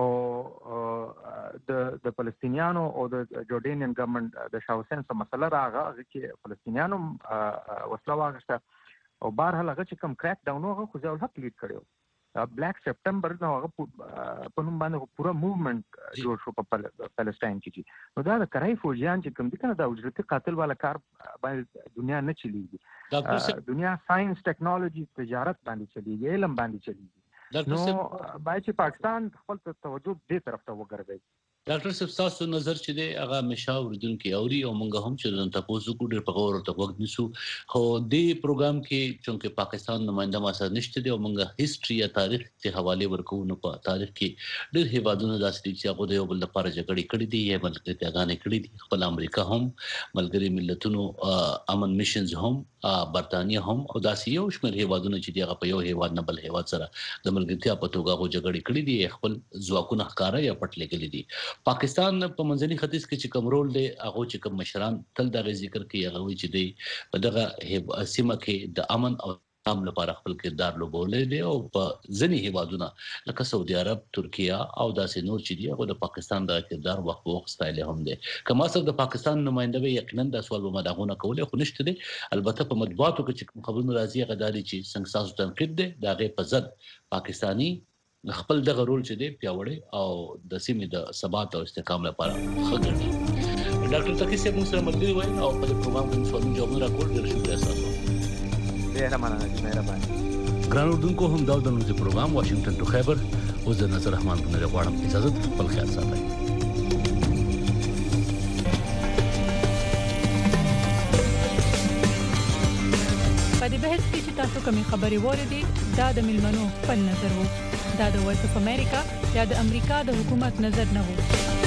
او د فلسطینیانو او د جورډینین ګورنمنت د شاه حسین سره مسله راغله چې فلسطینیانو وسله واغسته، او بهرحال هغه چې کوم کریک ډاون هغه خو ضیاء الحق لیډ کړو. بلیک سپټمبر نو هغه په نوم باندې پورا موومنت جوړ شو په فلسطین کې، نو دا د کرای فوجیان چې کوم دي کنه دا اجرتی قاتل والا کار باندې دنیا نه چلیږي، دنیا ساينس ټیکنالوژي تجارت باندې چلیږي، علم باندې چلیږي، نو باید چې پاکستان خپل توجه دې طرف ته وګرځي. ډاکټر صاحب تاسو نظر چې دی هغه مشاور اوریدونکو اوري او موږ هم چې تاسو کو ډېر په غور ته وخت نیسو، خو دې پروګرام کې چې پاکستان نمائنده ما سره نشته دی او موږ هیستوري یا تاریخ ته حواله ورکو، نو په تاریخ کې ډېر هیوادونو داسې دي چې هغه د یو بل لپاره جګړې کړې دي یا ملګري غانې کړې دي، خپل امریکا هم ملګري ملتونو امن میشنز هم برتانیه هم او داسې یو شمېر هیوادونو چې هغه په یو هیواد نه بل هیواد سره د ملګرتیا په توګه غو جګړې کړې دي، خپل ځواکونه ښکارا یا پټ لګلې دي. پاکستان په منځني ختیځ کې چې کوم رول دی هغه چې کوم مشران تل دا ذکر کوي هغه وی چې دی په دغه سیمه کې د امن او هم لپاره خپل کردار لوبولې دی، او په ځینې هیوادونه لکه سعودي عرب، ترکیه او داسې نور چې دی هغه د پاکستان د کردار وخت وخت ستایل هم دی. کما سره د پاکستان نمائنده وي یقینا د سوال به مداغونه کولای خو نشته دی، البته په مطبوعاتو کې چې خبرونه راځي هغه دالي چې څنګه تاسو تنقید دی دا غي په ضد پاکستانی خپل دغه رول چې دی پیاوړی او د سیمې د ثبات او استحکام لپاره خګړي. ډاکټر تقی صاحب موږ سره ملګری وای او په پروګرام کې سوالونه جوابونه راکول ډیر شکریہ تاسو ډیر مننه مهرباني ګران اردوونکو هم دا د نوې پروګرام واشنگټن ټو خیبر او د نصر رحمان بنره غواړم اجازه خپل خیال ساتئ په دې بحث کې چې تاسو کومې خبرې وریدي دا د ملمنو خپل نظر وو دا د وایس اف امریکا یا د امریکا د حکومت نظر نه وو